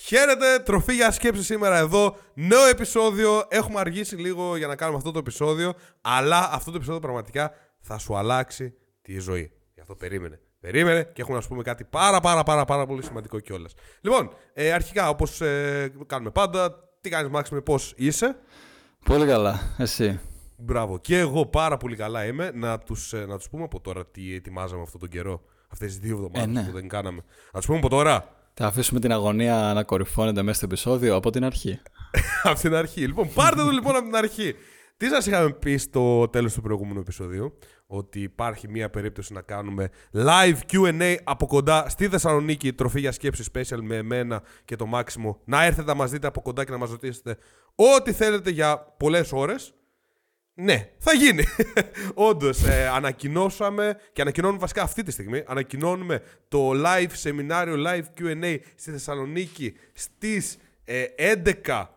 Χαίρετε, τροφή για σκέψη σήμερα εδώ. Νέο επεισόδιο. Έχουμε αργήσει λίγο για να κάνουμε αυτό το επεισόδιο. Αλλά αυτό το επεισόδιο πραγματικά θα σου αλλάξει τη ζωή. Γι' αυτό περίμενε και έχουμε να σου πούμε κάτι πάρα πολύ σημαντικό κιόλας. Λοιπόν, αρχικά όπως κάνουμε πάντα, τι κάνεις Μάξιμε, πώς είσαι? Πολύ καλά, εσύ? Μπράβο, και εγώ πάρα πολύ καλά είμαι. Να τους πούμε από τώρα τι ετοιμάζαμε αυτόν τον καιρό. Αυτές τις 2 εβδομάδες που δεν κάναμε. Να τους πούμε από τώρα. Θα αφήσουμε την αγωνία να κορυφώνεται μέσα στο επεισόδιο από την αρχή. Από την αρχή. Λοιπόν, πάρτε το λοιπόν από την αρχή. Τι σας είχαμε πει στο τέλος του προηγούμενου επεισοδίου? Ότι υπάρχει μια περίπτωση να κάνουμε live Q&A από κοντά στη Θεσσαλονίκη, τροφή για σκέψη special με εμένα και το Μάξιμο. Να έρθετε να μας δείτε από κοντά και να μας ρωτήσετε ό,τι θέλετε για πολλές ώρες. Ναι, θα γίνει. Όντως, ανακοινώσαμε και ανακοινώνουμε βασικά αυτή τη στιγμή. Ανακοινώνουμε το live σεμινάριο, live Q&A στη Θεσσαλονίκη στις 11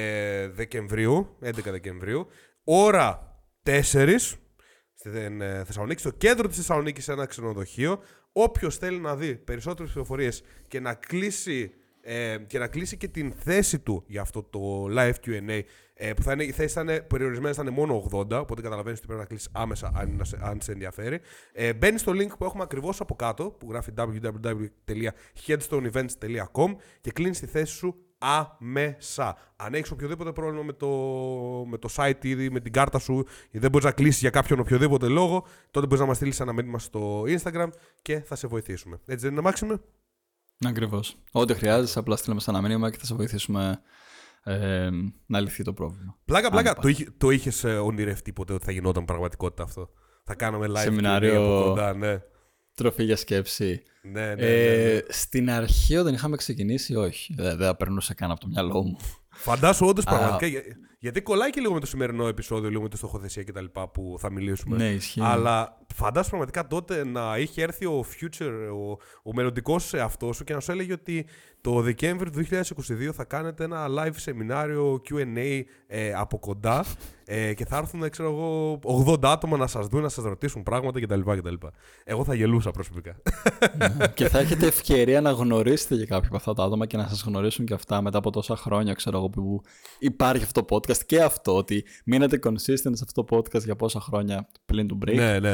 Δεκεμβρίου, ώρα 4 στην Θεσσαλονίκη, στο κέντρο της Θεσσαλονίκης, σε ένα ξενοδοχείο. Όποιος θέλει να δει περισσότερες πληροφορίες και να κλείσει και την θέση του για αυτό το live Q&A, που οι θέσεις θα είναι περιορισμένες, θα είναι μόνο 80, οπότε καταλαβαίνεις ότι πρέπει να κλείσεις άμεσα αν σε ενδιαφέρει. Μπαίνεις στο link που έχουμε ακριβώς από κάτω, που γράφει www.headstoneevents.com και κλείνεις τη θέση σου άμεσα. Αν έχεις οποιοδήποτε πρόβλημα με το site ή με την κάρτα σου ή δεν μπορείς να κλείσεις για κάποιον οποιοδήποτε λόγο, τότε μπορείς να μας στείλεις ένα μήνυμα στο Instagram και θα σε βοηθήσουμε. Έτσι δεν είναι, Μάξιμε? Ακριβώς. Ό,τι χρειάζεσαι, απλά στείλουμε ένα μήνυμα και θα σε βοηθήσουμε να λυθεί το πρόβλημα. Πλάκα. Το είχες ονειρευτεί ποτέ ότι θα γινόταν πραγματικότητα αυτό? Θα κάναμε live σεμινάριο από κοντά, ναι. Τροφή για σκέψη. Ναι. Στην αρχή όταν είχαμε ξεκινήσει, όχι. Δεν περνούσε καν από το μυαλό μου. Φαντάσου όντως πραγματικά. Γιατί κολλάει και λίγο με το σημερινό επεισόδιο, λίγο με τη στοχοθεσία κτλ. Που θα μιλήσουμε. Ναι, ισχύει. Αλλά φαντάσου πραγματικά τότε να είχε έρθει ο future, ο μελλοντικός εαυτός σου και να σου έλεγε ότι το Δεκέμβρη του 2022 θα κάνετε ένα live σεμινάριο Q&A από κοντά και θα έρθουν, ξέρω εγώ, 80 άτομα να σας δουν, να σας ρωτήσουν πράγματα κτλ. Εγώ θα γελούσα προσωπικά. Και θα έχετε ευκαιρία να γνωρίσετε και κάποια από αυτά τα άτομα και να σας γνωρίσουν και αυτά μετά από τόσα χρόνια, ξέρω εγώ, που υπάρχει αυτό το podcast και αυτό, ότι μείνετε consistent σε αυτό το podcast για πόσα χρόνια πλην του break. Ναι.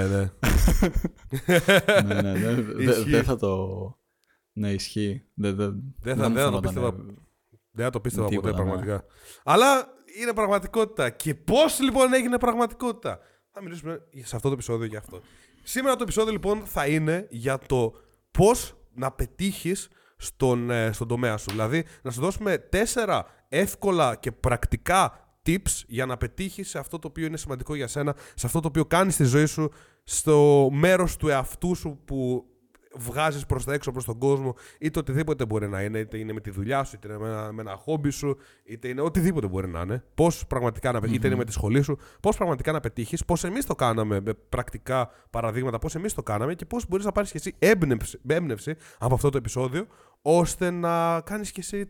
Δεν θα το... Ναι, ισχύει. Δεν θα το πίστευα ποτέ πραγματικά. Αλλά είναι πραγματικότητα. Και πώς λοιπόν έγινε πραγματικότητα? Θα μιλήσουμε σε αυτό το επεισόδιο για αυτό. Σήμερα το επεισόδιο λοιπόν θα είναι για το πώς να πετύχεις στον τομέα σου. Δηλαδή να σου δώσουμε 4 εύκολα και πρακτικά tips για να πετύχεις σε αυτό το οποίο είναι σημαντικό για σένα, σε αυτό το οποίο κάνεις στη ζωή σου, στο μέρος του εαυτού σου που βγάζεις προς τα έξω, προς τον κόσμο, είτε οτιδήποτε μπορεί να είναι, είτε είναι με τη δουλειά σου, είτε είναι με ένα χόμπι σου, είτε είναι οτιδήποτε μπορεί να είναι. Πώς πραγματικά είτε είναι με τη σχολή σου, πώς πραγματικά να πετύχεις, πώς εμείς το κάναμε με πρακτικά παραδείγματα, πώς εμείς το κάναμε και πώς μπορείς να πάρεις και εσύ έμπνευση από αυτό το επεισόδιο, ώστε να κάνεις και εσύ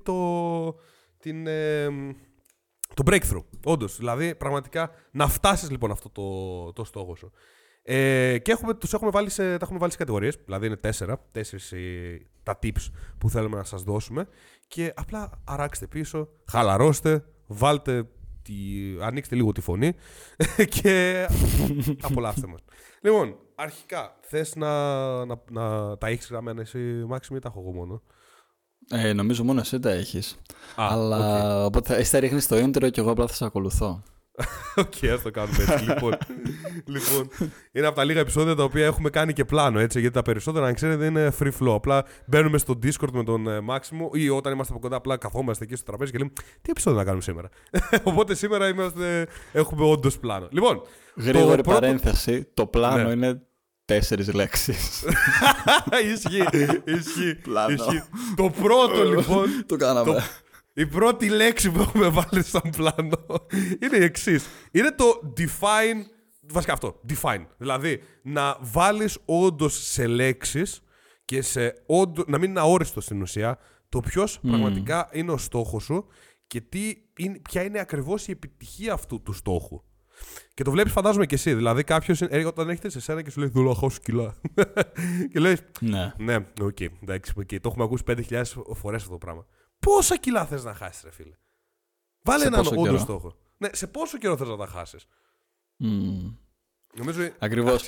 το breakthrough. Όντως, δηλαδή πραγματικά να φτάσεις λοιπόν αυτό το στόχο σου. Και τα έχουμε βάλει σε κατηγορίες, δηλαδή είναι 4 τα tips που θέλουμε να σας δώσουμε και απλά αράξτε πίσω, χαλαρώστε, ανοίξτε λίγο τη φωνή και απολαύστε μας. Λοιπόν, αρχικά θες να τα έχεις γραμμένα εσύ, Μάξιμη, ή τα έχω εγώ μόνο? Νομίζω μόνο εσύ τα έχεις. Αλλά οπότε εσύ θα ρίχνεις το intro και εγώ απλά θα σε ακολουθώ. Οκ, ας το κάνουμε έτσι. Λοιπόν, είναι από τα λίγα επεισόδια τα οποία έχουμε κάνει και πλάνο, έτσι, γιατί τα περισσότερα, αν ξέρετε, είναι free flow. Απλά μπαίνουμε στο Discord με τον Μάξιμο ή όταν είμαστε από κοντά, απλά καθόμαστε εκεί στο τραπέζι και λέμε τι επεισόδιο να κάνουμε σήμερα. Οπότε σήμερα έχουμε όντως πλάνο. Λοιπόν, γρήγορη παρένθεση, το πλάνο είναι 4 λέξεις. Ισχύει. Το πρώτο λοιπόν. Το κάναμε. Η πρώτη λέξη που έχουμε βάλει στον πλάνο είναι η εξής. Είναι το define. Βασικά αυτό. Define. Δηλαδή να βάλεις όντως σε λέξεις και να μην είναι αόριστο στην ουσία το ποιος πραγματικά είναι ο στόχος σου και ποια είναι ακριβώς η επιτυχία αυτού του στόχου. Και το βλέπεις, φαντάζομαι και εσύ. Δηλαδή, κάποιος όταν έρχεται σε σένα και σου λέει θέλω να χάσω κιλά. Και λες ναι, οκ, εντάξει, το έχουμε ακούσει 5.000 φορές αυτό το πράγμα. πόσα κιλά θες να χάσεις, ρε φίλε. Βάλε έναν όντω στόχο. Ναι, σε πόσο καιρό θες να τα χάσεις. Νομίζω. Ακριβώς.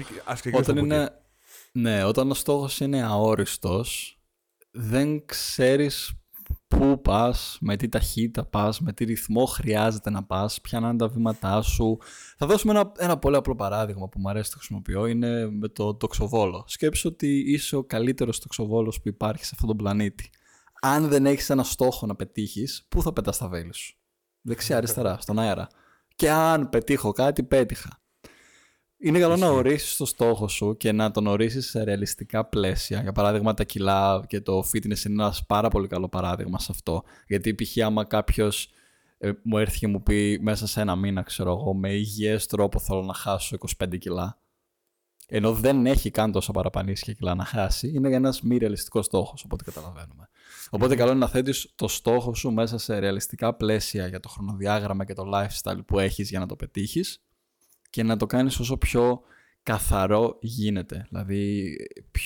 Όταν ο στόχος είναι αόριστος, δεν ξέρεις πού πας, με τι ταχύτητα πας, με τι ρυθμό χρειάζεται να πας, ποια να είναι τα βήματά σου. Θα δώσουμε ένα πολύ απλό παράδειγμα που μου αρέσει να χρησιμοποιώ, είναι με το τοξοβόλο. Σκέψου ότι είσαι ο καλύτερος τοξοβόλος που υπάρχει σε αυτόν τον πλανήτη. Αν δεν έχεις ένα στόχο να πετύχεις, πού θα πετάς τα βέλη σου? Δεξιά, αριστερά, στον αέρα. Και αν πετύχω κάτι, πέτυχα. Είναι καλό να ορίσεις το στόχο σου και να τον ορίσεις σε ρεαλιστικά πλαίσια. Για παράδειγμα, τα κιλά και το fitness είναι ένα πάρα πολύ καλό παράδειγμα σε αυτό. Γιατί π.χ. άμα κάποιος μου έρθει και μου πει μέσα σε ένα μήνα, ξέρω εγώ, με υγιές τρόπο θέλω να χάσω 25 κιλά, ενώ δεν έχει καν τόσα παραπανήσια κιλά να χάσει, είναι ένας μη ρεαλιστικός στόχος, οπότε καταλαβαίνουμε. Οπότε καλό είναι να θέτεις το στόχο σου μέσα σε ρεαλιστικά πλαίσια για το χρονοδιάγραμμα και το lifestyle που έχεις για να το πετύχεις και να το κάνεις όσο πιο καθαρό γίνεται. Δηλαδή,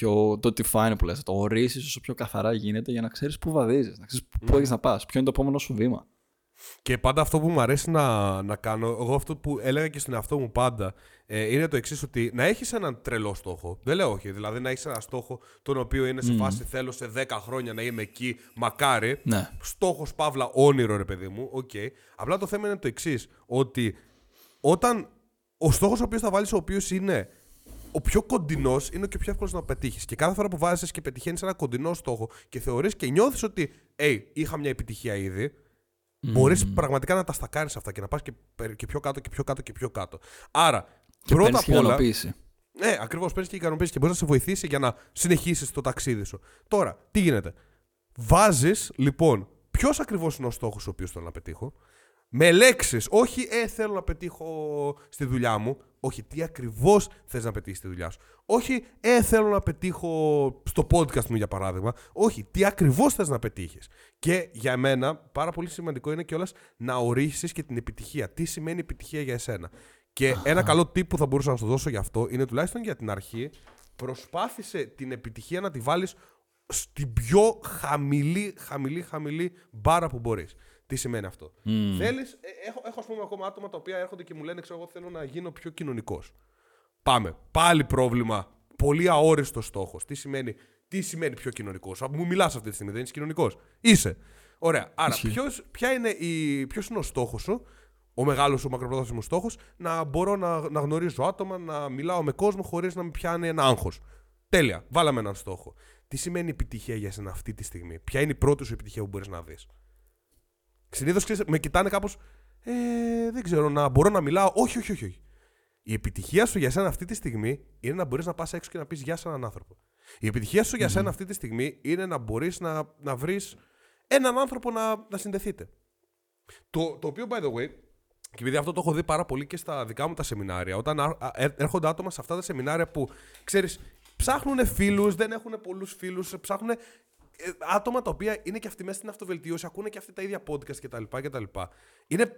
το define που λες, το ορίσεις όσο πιο καθαρά γίνεται για να ξέρεις πού βαδίζεις, να ξέρεις πού έχεις να πας, ποιο είναι το επόμενο σου βήμα. Και πάντα αυτό που μου αρέσει να κάνω, εγώ αυτό που έλεγα και στον εαυτό μου πάντα, είναι το εξής, ότι να έχεις έναν τρελό στόχο. Δεν λέω όχι. Δηλαδή να έχεις ένα στόχο τον οποίο είναι σε φάση θέλω σε 10 χρόνια να είμαι εκεί, μακάρι. Ναι. Στόχος παύλα όνειρο, ρε παιδί μου. Okay. Απλά το θέμα είναι το εξής, ότι όταν ο στόχος ο οποίος θα βάλεις, ο οποίος είναι ο πιο κοντινός, είναι και ο πιο εύκολος να πετύχεις. Και κάθε φορά που βάζεις και πετυχαίνεις ένα κοντινό στόχο και θεωρείς και νιώθεις ότι είχα μια επιτυχία ήδη. Μπορείς πραγματικά να τα στακάρεις αυτά και να πας και πιο κάτω και πιο κάτω και πιο κάτω. Άρα, και πρώτα απ' όλα. Ναι, ακριβώς, παίρνεις και ικανοποίηση και μπορεί να σε βοηθήσει για να συνεχίσεις το ταξίδι σου. Τώρα, τι γίνεται. Βάζεις, λοιπόν, ποιος ακριβώς είναι ο στόχος ο οποίος θέλω να πετύχω. Με λέξεις, όχι θέλω να πετύχω στη δουλειά μου. Όχι, τι ακριβώς θες να πετύχεις στη δουλειά σου. Όχι, θέλω να πετύχω στο podcast μου, για παράδειγμα. Όχι, τι ακριβώς θες να πετύχεις. Και για μένα, πάρα πολύ σημαντικό είναι κιόλας να ορίσεις και την επιτυχία. Τι σημαίνει επιτυχία για εσένα. Και ένα καλό tip που θα μπορούσα να σου δώσω γι' αυτό είναι τουλάχιστον για την αρχή, προσπάθησε την επιτυχία να τη βάλεις στην πιο χαμηλή μπάρα που μπορείς. Τι σημαίνει αυτό. Θέλεις, έχω ας πούμε ακόμα άτομα τα οποία έρχονται και μου λένε, ξέρω εγώ, θέλω να γίνω πιο κοινωνικός. Πάμε. Πάλι πρόβλημα. Πολύ αόριστος στόχος. Τι σημαίνει πιο κοινωνικός. Μου μιλάς αυτή τη στιγμή, δεν είσαι κοινωνικός. Είσαι. Ωραία. Άρα, ποιος είναι ο στόχος σου, ο μεγάλος σου μακροπρόθεσμος στόχος, να μπορώ να γνωρίζω άτομα, να μιλάω με κόσμο χωρίς να με πιάνει ένα άγχος. Τέλεια. Βάλαμε έναν στόχο. Τι σημαίνει επιτυχία για εσένα αυτή τη στιγμή. Ποια είναι η πρώτη σου επιτυχία που μπορείς να δεις. Συνήθως με κοιτάνε κάπως, δεν ξέρω, να μπορώ να μιλάω. Όχι. Η επιτυχία σου για σένα αυτή τη στιγμή είναι να μπορείς να πας έξω και να πεις γεια σε έναν άνθρωπο. Η επιτυχία σου για σένα αυτή τη στιγμή είναι να μπορείς να βρεις έναν άνθρωπο να συνδεθείτε. Το οποίο, by the way, και επειδή αυτό το έχω δει πάρα πολύ και στα δικά μου τα σεμινάρια, όταν έρχονται άτομα σε αυτά τα σεμινάρια που, ξέρεις, ψάχνουν φίλους, δεν έχουν πολλούς φίλους, ψάχνουν άτομα τα οποία είναι και αυτοί μέσα στην αυτοβελτίωση, ακούνε και αυτοί τα ίδια podcast κτλ. Είναι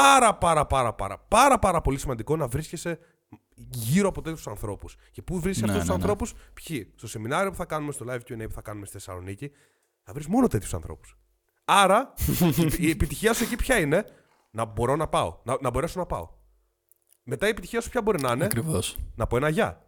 πάρα πολύ σημαντικό να βρίσκεσαι γύρω από τέτοιους ανθρώπους. Και πού βρίσκεσαι αυτούς τους ανθρώπους? Ποιοι? Στο σεμινάριο που θα κάνουμε, στο live Q&A που θα κάνουμε στη Θεσσαλονίκη, θα βρεις μόνο τέτοιους ανθρώπους. Άρα, η επιτυχία σου εκεί ποια είναι? Να μπορώ να πάω. Να μπορέσω να πάω. Μετά η επιτυχία σου ποια μπορεί να είναι? Ακριβώς. Να πω ένα γεια.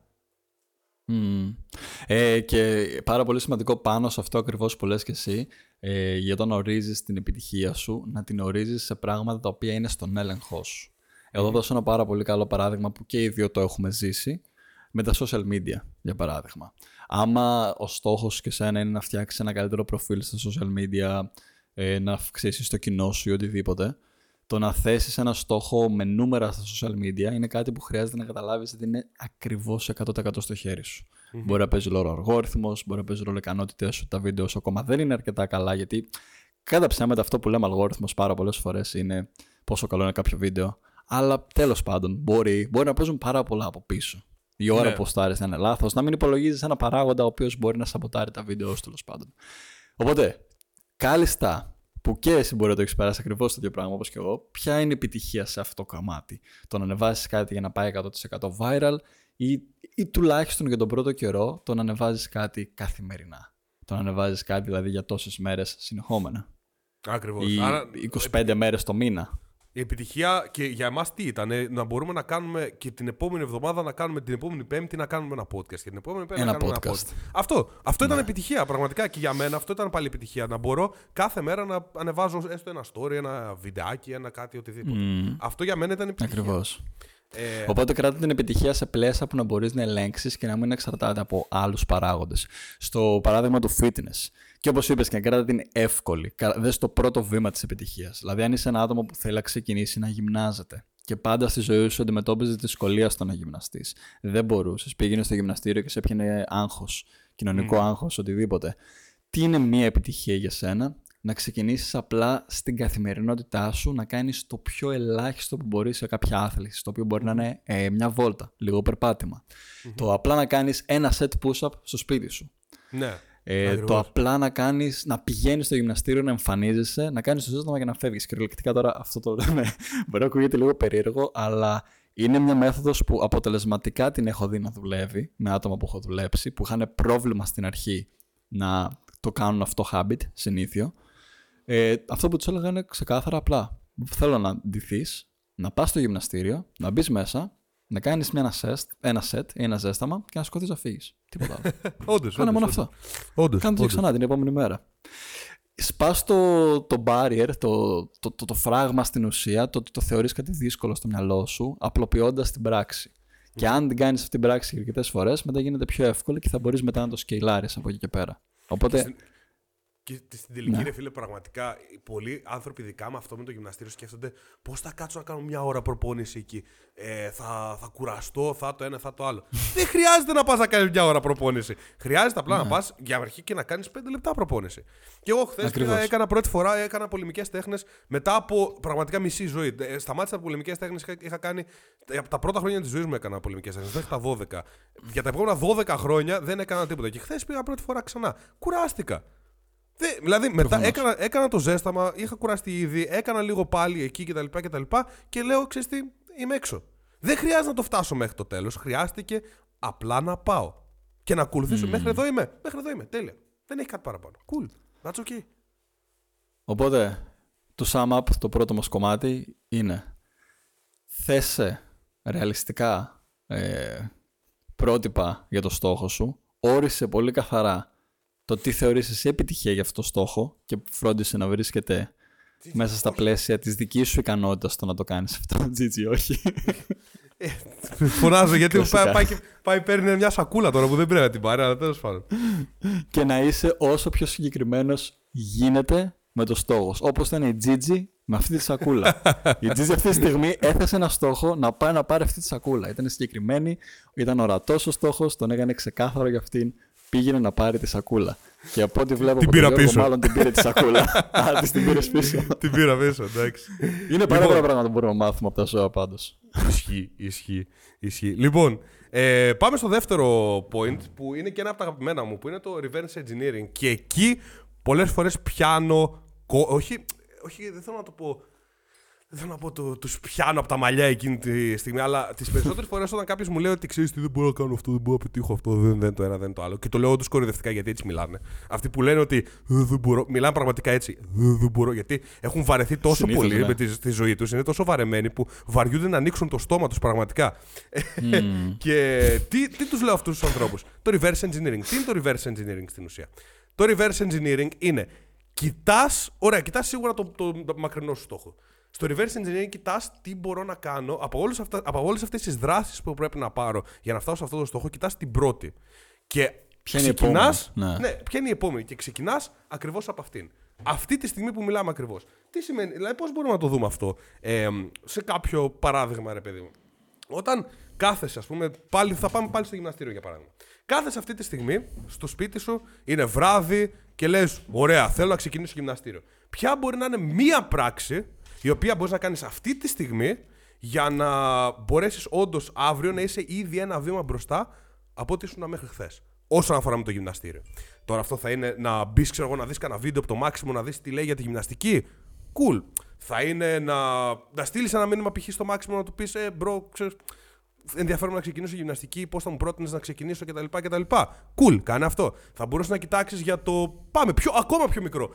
Και πάρα πολύ σημαντικό πάνω σε αυτό ακριβώς που λες και εσύ, για το να ορίζεις την επιτυχία σου, να την ορίζεις σε πράγματα τα οποία είναι στον έλεγχό σου. Εδώ δώσω ένα πάρα πολύ καλό παράδειγμα που και οι δύο το έχουμε ζήσει, με τα social media, για παράδειγμα. Άμα ο στόχος και σένα είναι να φτιάξεις ένα καλύτερο προφίλ στα social media, να αυξήσεις το κοινό σου ή οτιδήποτε, το να θέσεις ένα στόχο με νούμερα στα social media είναι κάτι που χρειάζεται να καταλάβεις ότι είναι ακριβώς 100% στο χέρι σου. Μπορεί να παίζει ρόλο ο αλγόριθμος, μπορεί να παίζει ρόλο οι ικανότητες σου, τα βίντεο σου ακόμα δεν είναι αρκετά καλά, γιατί κατά ψέματα αυτό που λέμε αλγόριθμος πάρα πολλές φορές είναι πόσο καλό είναι κάποιο βίντεο, αλλά τέλος πάντων μπορεί να παίζουν πάρα πολλά από πίσω. Η ώρα που στάρεις να είναι λάθος, να μην υπολογίζεις ένα παράγοντα ο οποίος μπορεί να σαμποτάρει τα βίντεο σου, τέλος πάντων. Οπότε, κάλλιστα, που και εσύ μπορεί να το έχεις περάσει ακριβώς το ίδιο πράγμα όπως και εγώ, ποια είναι η επιτυχία σε αυτό το κομμάτι? Το να ανεβάσεις κάτι για να πάει 100% viral ή τουλάχιστον για τον πρώτο καιρό το να ανεβάζεις κάτι καθημερινά. Το να ανεβάζεις κάτι δηλαδή για τόσες μέρες συνεχόμενα. Ακριβώς. Ή Άρα, 25 μέρες το μήνα. Η επιτυχία και για εμάς τι ήταν, να μπορούμε να κάνουμε και την επόμενη εβδομάδα να κάνουμε, την επόμενη Πέμπτη να κάνουμε ένα podcast. Και την επόμενη Πέμπτη να κάνουμε ένα podcast. Αυτό ήταν επιτυχία πραγματικά και για μένα αυτό ήταν πάλι επιτυχία. Να μπορώ κάθε μέρα να ανεβάζω έστω ένα story, ένα βιντεάκι, ένα κάτι οτιδήποτε. Αυτό για μένα ήταν επιτυχία. Ακριβώς. Οπότε κράτα την επιτυχία σε πλαίσια που να μπορείς να ελέγξεις και να μην εξαρτάται από άλλους παράγοντες. Στο παράδειγμα του fitness. Και όπως είπες, και να κράτα την εύκολη. Δες το πρώτο βήμα της επιτυχίας. Δηλαδή, αν είσαι ένα άτομο που θέλει να ξεκινήσει να γυμνάζεται και πάντα στη ζωή σου αντιμετώπιζε δυσκολία στο να γυμναστείς, δεν μπορούσες, πήγαινε στο γυμναστήριο και σε έπιανε άγχος, κοινωνικό άγχος, οτιδήποτε. Τι είναι μια επιτυχία για σένα? Να ξεκινήσεις απλά στην καθημερινότητά σου να κάνεις το πιο ελάχιστο που μπορείς σε κάποια άθληση, το οποίο μπορεί να είναι μια βόλτα, λίγο περπάτημα. Το απλά να κάνεις ένα set push-up στο σπίτι σου. Ναι. Το απλά να πηγαίνεις στο γυμναστήριο, να εμφανίζεσαι, να κάνεις το ζήτημα και να φεύγεις. Κυριολεκτικά τώρα αυτό το λέμε, μπορεί να ακούγεται λίγο περίεργο, αλλά είναι μια μέθοδος που αποτελεσματικά την έχω δει να δουλεύει με άτομα που έχω δουλέψει, που είχαν πρόβλημα στην αρχή να το κάνουν αυτό habit, συνήθιο. Αυτό που τους έλεγα είναι ξεκάθαρα απλά. Θέλω να ντυθείς, να πας στο γυμναστήριο, να μπεις μέσα, να κάνεις ένα set ή ένα ζέσταμα και να σηκωθείς να φύγεις. Τίποτα άλλο. Όντως. Κάνε μόνο αυτό. Κάνε το ξανά την επόμενη μέρα. Σπάς το barrier, το φράγμα στην ουσία, το ότι το θεωρείς κάτι δύσκολο στο μυαλό σου, απλοποιώντας την πράξη. Και αν την κάνεις αυτή την πράξη αρκετές φορές, μετά γίνεται πιο εύκολη και θα μπορείς μετά να το σκεϊλάρεις από εκεί και πέρα. Οπότε. Και στην τελική, ρε φίλε, πραγματικά πολλοί άνθρωποι, ειδικά με αυτό με το γυμναστήριο, σκέφτονται πώς θα κάτσω να κάνω μια ώρα προπόνηση εκεί. Θα κουραστώ, θα το ένα, θα το άλλο. Δεν χρειάζεται να πας να κάνεις μια ώρα προπόνηση. Χρειάζεται απλά να πας για αρχή και να κάνεις 5 λεπτά προπόνηση. Και εγώ χθες έκανα πρώτη φορά, έκανα πολεμικές τέχνες μετά από πραγματικά μισή ζωή. Σταμάτησα από πολεμικές τέχνες, είχα κάνει. Από τα πρώτα χρόνια της ζωής μου έκανα πολεμικές τέχνες, μέχρι τα 12. Για τα επόμενα 12 χρόνια δεν έκανα τίποτα. Και χθες πήγα πρώτη φορά ξανά. Κουράστηκα. Δηλαδή, μετά έκανα το ζέσταμα, είχα κουραστεί ήδη, έκανα λίγο πάλι εκεί κτλ. Και λέω, ξέρεις τι, είμαι έξω. Δεν χρειάζεται να το φτάσω μέχρι το τέλος. Χρειάστηκε απλά να πάω και να ακολουθήσω. Μέχρι εδώ είμαι. Τέλεια. Δεν έχει κάτι παραπάνω. Cool. That's okay. Οπότε, το sum up, το πρώτο μας κομμάτι είναι θέσε ρεαλιστικά πρότυπα για το στόχο σου. Όρισε πολύ καθαρά το τι θεωρείς εσύ επιτυχία για αυτό το στόχο και φρόντισε να βρίσκεται μέσα στα πλαίσια της δικής σου ικανότητας το να το κάνεις αυτό. Τζίτζι, όχι. Φωνάζω γιατί πάει παίρνει μια σακούλα τώρα που δεν πρέπει να την πάρει, αλλά τέλος πάντων. Και να είσαι όσο πιο συγκεκριμένος γίνεται με το στόχο. Όπως ήταν η Τζίτζι με αυτή τη σακούλα. Η Τζίτζι αυτή τη στιγμή έθεσε ένα στόχο να πάει να πάρει αυτή τη σακούλα. Ήταν συγκεκριμένη, ήταν ορατός ο στόχος, τον έκανε ξεκάθαρο για αυτήν. Πήγαινε να πάρει τη σακούλα. Και από ό,τι βλέπω την πήρα πίσω. Μάλλον την πήρε τη σακούλα. Την πήρες πίσω. Την πήρα πίσω, εντάξει. Είναι πάρα πολλά πράγματα που μπορούμε να μάθουμε από τα ζώα πάντως. Ισχύει. Λοιπόν, πάμε στο δεύτερο point που είναι και ένα από τα αγαπημένα μου, που είναι το reverse engineering. Και εκεί πολλές φορές πιάνω. Όχι, δεν θέλω να το πω. Δεν θέλω να πω τους πιάνω από τα μαλλιά εκείνη τη στιγμή, αλλά τις περισσότερες φορές όταν κάποιος μου λέει ότι ξέρεις τι, δεν μπορώ να κάνω αυτό, δεν μπορώ να πετύχω αυτό, δεν το ένα, δεν το άλλο. Και το λέω όντως κοροϊδευτικά γιατί έτσι μιλάνε. Αυτοί που λένε ότι δεν μπορώ, μιλάνε πραγματικά έτσι. Δεν μπορώ, γιατί έχουν βαρεθεί τόσο πολύ με τη ζωή τους, είναι τόσο βαρεμένοι που βαριούνται να ανοίξουν το στόμα τους πραγματικά. Και τι τους λέω αυτούς τους ανθρώπους? Το reverse engineering. Τι είναι το reverse engineering στην ουσία? Το reverse engineering είναι κοιτάς σίγουρα το μακρινό σου στόχο. Στο reverse engineering κοιτάς τι μπορώ να κάνω από όλες αυτές τις δράσεις που πρέπει να πάρω για να φτάσω σε αυτό το στόχο. Κοιτάς την πρώτη. Και ξεκινάς. Ποια είναι η επόμενη? Και ξεκινάς ακριβώς από αυτήν. Αυτή τη στιγμή που μιλάμε ακριβώς. Τι σημαίνει, δηλαδή πώς μπορούμε να το δούμε αυτό σε κάποιο παράδειγμα, ρε παιδί μου? Όταν κάθεσαι, ας πούμε, θα πάμε πάλι στο γυμναστήριο για παράδειγμα. Κάθεσαι αυτή τη στιγμή στο σπίτι σου, είναι βράδυ και λες: ωραία, θέλω να ξεκινήσω γυμναστήριο. Ποια μπορεί να είναι μία πράξη η οποία μπορείς να κάνεις αυτή τη στιγμή για να μπορέσεις όντως αύριο να είσαι ήδη ένα βήμα μπροστά από ό,τι ήσουν μέχρι χθες, όσον αφορά με το γυμναστήριο. Τώρα αυτό θα είναι να μπεις, ξέρω εγώ, να δεις κανένα βίντεο από το Maximum, να δεις τι λέει για τη γυμναστική. Cool. Θα είναι να στείλεις ένα μήνυμα π.χ. στο Maximum να του πεις bro, ξέρεις, ενδιαφέρομαι να ξεκινήσω γυμναστική, πώς θα μου πρότεινες να ξεκινήσω κτλ. Cool, κάνε αυτό. Θα μπορείς να κοιτάξεις για το. Πάμε ακόμα πιο μικρό.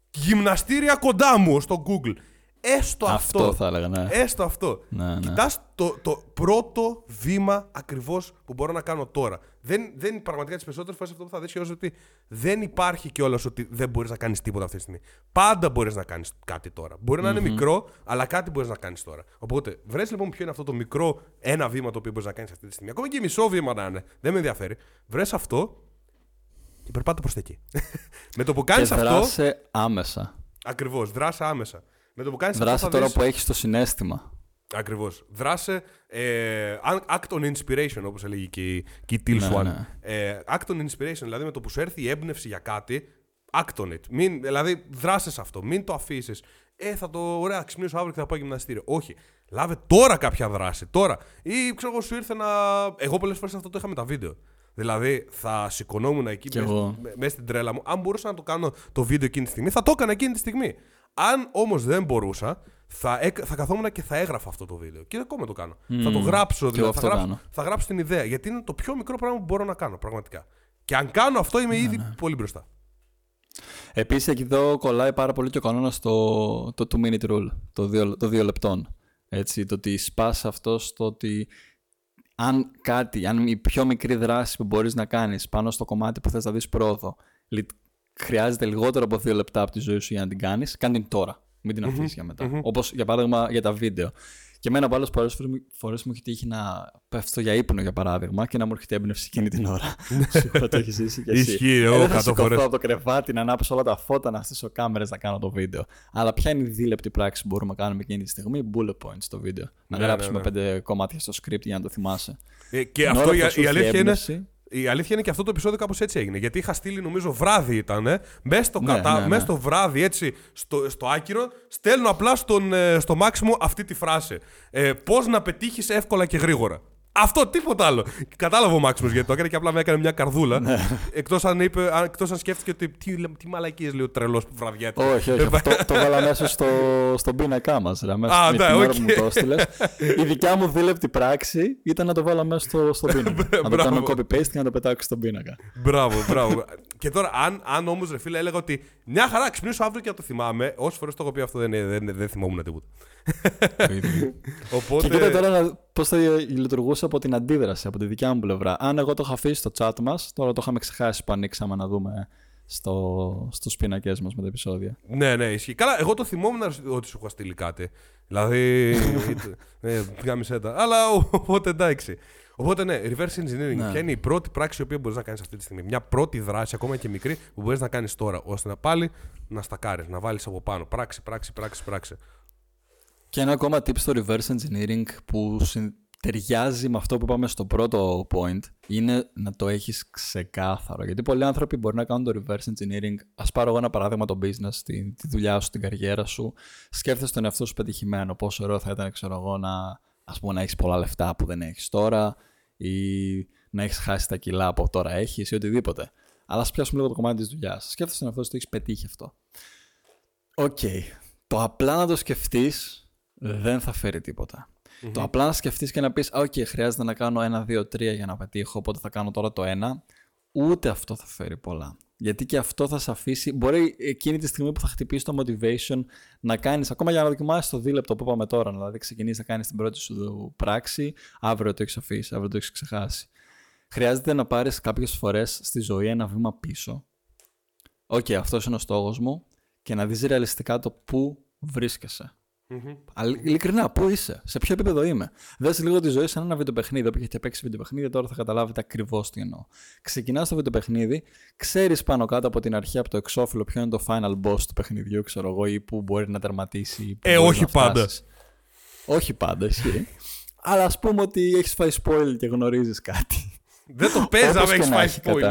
Γυμναστήρια κοντά μου στο Google. Έστω αυτό. Αυτό θα έλεγα, ναι. Έστω αυτό. Ναι. Κοιτάς το πρώτο βήμα ακριβώς που μπορώ να κάνω τώρα. Δεν πραγματικά τις περισσότερες φορές αυτό που θα δεις είναι ότι δεν υπάρχει κιόλας ότι δεν μπορείς να κάνεις τίποτα αυτή τη στιγμή. Πάντα μπορείς να κάνεις κάτι τώρα. Μπορεί να είναι μικρό, αλλά κάτι μπορείς να κάνεις τώρα. Οπότε βρες λοιπόν ποιο είναι αυτό το μικρό ένα βήμα το οποίο μπορείς να κάνεις αυτή τη στιγμή. Ακόμα και μισό βήμα να είναι. Δεν με ενδιαφέρει. Βρες αυτό και περπάτα προς τα εκεί. Με το που κάνεις αυτό. Δράσε άμεσα. Ακριβώς, δράσε άμεσα. Με το που κάνεις δράσε αυτό, τώρα που έχεις το συναίσθημα. Ακριβώς. Δράσε act on inspiration, όπως έλεγε και η Till Swan. Ναι. Act on inspiration, δηλαδή με το που σου έρθει η έμπνευση για κάτι, act on it. Δηλαδή δράσε σε αυτό, μην το αφήσεις. Ωραία, ξυπνήσω αύριο και θα πάω γυμναστήριο. Όχι. Λάβε τώρα κάποια δράση. Τώρα. Ή ξέρω εγώ, σου ήρθε να. Εγώ πολλές φορές αυτό το είχα με τα βίντεο. Δηλαδή θα σηκωνόμουν εκεί μέσα στην τρέλα μου. Αν μπορούσα να το κάνω το βίντεο εκείνη τη στιγμή, θα το έκανα εκείνη τη στιγμή. Αν όμως δεν μπορούσα, θα καθόμουν και θα έγραφα αυτό το βίντεο. Και ακόμα το κάνω. Θα το γράψω, δηλαδή. Θα γράψω την ιδέα. Γιατί είναι το πιο μικρό πράγμα που μπορώ να κάνω, πραγματικά. Και αν κάνω αυτό, είμαι ήδη πολύ μπροστά. Επίσης, εκεί εδώ κολλάει πάρα πολύ και ο κανόνας το 2-minute rule, το 2 λεπτών. Έτσι, το ότι σπάς αυτό στο ότι αν η πιο μικρή δράση που μπορείς να κάνεις πάνω στο κομμάτι που θες να δεις πρόοδο χρειάζεται λιγότερο από 2 λεπτά από τη ζωή σου για να την κάνεις, κάνε την τώρα. Μην την αφήσεις για μετά. Όπως για παράδειγμα για τα βίντεο. Και εμένα από άλλες φορές μου έχει τύχει να πέφτω για ύπνο, για παράδειγμα, και να μου έρχεται έμπνευση εκείνη την ώρα. Σίγουρα το έχεις ζήσει και εσύ. Ισχύει, εγώ θα σηκωθώ από το κρεβάτι, να ανάψω όλα τα φώτα, να στήσω κάμερες, να κάνω το βίντεο. Αλλά ποια είναι η δίλεπτη πράξη που μπορούμε να κάνουμε εκείνη τη στιγμή? Bullet points στο βίντεο. Να γράψουμε 5 κομμάτια στο script για να το θυμάσαι. Και αυτό η αλήθεια είναι. Η αλήθεια είναι και αυτό το επεισόδιο κάπως έτσι έγινε. Γιατί είχα στείλει, νομίζω, βράδυ ήταν. Μέσα στο βράδυ, έτσι, στο άκυρο, στέλνω απλά στο Μάξιμο αυτή τη φράση. Πώς να πετύχεις εύκολα και γρήγορα. Αυτό, τίποτα άλλο. Κατάλαβε ο Μάξιμος γιατί το έκανε και απλά με έκανε μια καρδούλα. Εκτός αν σκέφτηκε ότι τι μαλακίες λέει ο τρελός που βραδιέται. Όχι. Το βάλα μέσα στον πίνακά μας. Μέσα στην ώρα που μου το έστειλες. Η δικιά μου δίλεπτη πράξη ήταν να το βάλω μέσα στον πίνακα. Να το κάνω copy-paste και να το πετάξω στον πίνακα. Μπράβο. Και τώρα, αν όμως ρε φίλε έλεγα ότι μια χαρά ξυπνήσω αύριο και να το θυμάμαι, όσες φορές το έχω πει αυτό δεν θυμόμουν τίποτα. Και κοίτα τώρα πώς θα λειτουργούσε από την αντίδραση, από τη δικιά μου πλευρά. Αν εγώ το είχα αφήσει στο chat μας, τώρα το είχαμε ξεχάσει που ανοίξαμε να δούμε στους πίνακες μας με τα επεισόδια. Ναι, ισχύει. Καλά, εγώ το θυμόμουν ότι σου είχα στείλει κάτι. Δηλαδή, γάμισέ τα. Αλλά οπότε εντάξει. Οπότε ναι, reverse engineering. Ποια είναι η πρώτη πράξη που μπορείς να κάνεις αυτή τη στιγμή? Μια πρώτη δράση, ακόμα και μικρή, που μπορείς να κάνεις τώρα, ώστε να πάλι να στακάρεις, να βάλεις από πάνω. Πράξη. Και ένα ακόμα tip στο reverse engineering που ταιριάζει με αυτό που είπαμε στο πρώτο point είναι να το έχεις ξεκάθαρο. Γιατί πολλοί άνθρωποι μπορεί να κάνουν το reverse engineering. Ας πάρω εγώ ένα παράδειγμα, το business, τη δουλειά σου, την καριέρα σου. Σκέφτεσαι τον εαυτό σου πετυχημένο. Πόσο ωραίο θα ήταν, ξέρω εγώ, να έχεις πολλά λεφτά που δεν έχεις τώρα, ή να έχεις χάσει τα κιλά που τώρα έχεις, ή οτιδήποτε. Αλλά ας πιάσουμε λίγο το κομμάτι της δουλειάς. Σκέφτεσαι τον εαυτό σου ότι έχεις πετύχει αυτό. Οκ. Το απλά να το σκεφτείς δεν θα φέρει τίποτα. Το απλά να σκεφτείς και να πεις χρειάζεται να κάνω 1, 2, 3 για να πετύχω, οπότε θα κάνω τώρα το 1, ούτε αυτό θα φέρει πολλά. Γιατί και αυτό θα σε αφήσει, μπορεί εκείνη τη στιγμή που θα χτυπήσει το motivation να κάνεις, ακόμα για να δοκιμάσεις το δίλεπτο που είπαμε τώρα, δηλαδή ξεκινήσεις να κάνεις την πρώτη σου πράξη, αύριο το έχεις αφήσει, αύριο το έχεις ξεχάσει. Χρειάζεται να πάρεις κάποιες φορές στη ζωή ένα βήμα πίσω. Αυτός είναι ο στόχος μου, και να δεις ρεαλιστικά το πού βρίσκεσαι. Ειλικρινά, πού είσαι, σε ποιο επίπεδο είμαι. Δες λίγο τη ζωή σαν ένα βιντεοπαιχνίδι. Όποιος έχετε παίξει βιντεοπαιχνίδι, τώρα θα καταλάβετε ακριβώς τι εννοώ. Ξεκινάς το βιντεοπαιχνίδι, ξέρεις πάνω κάτω από την αρχή, από το εξώφυλλο, ποιο είναι το final boss του παιχνιδιού, ξέρω εγώ, ή πού μπορεί να τερματίσει. Όχι πάντα. Όχι πάντα, ισχύει. Αλλά ας πούμε ότι έχεις φάει spoil και γνωρίζεις κάτι. Δεν το παίζαμε, έχεις φάει spoil.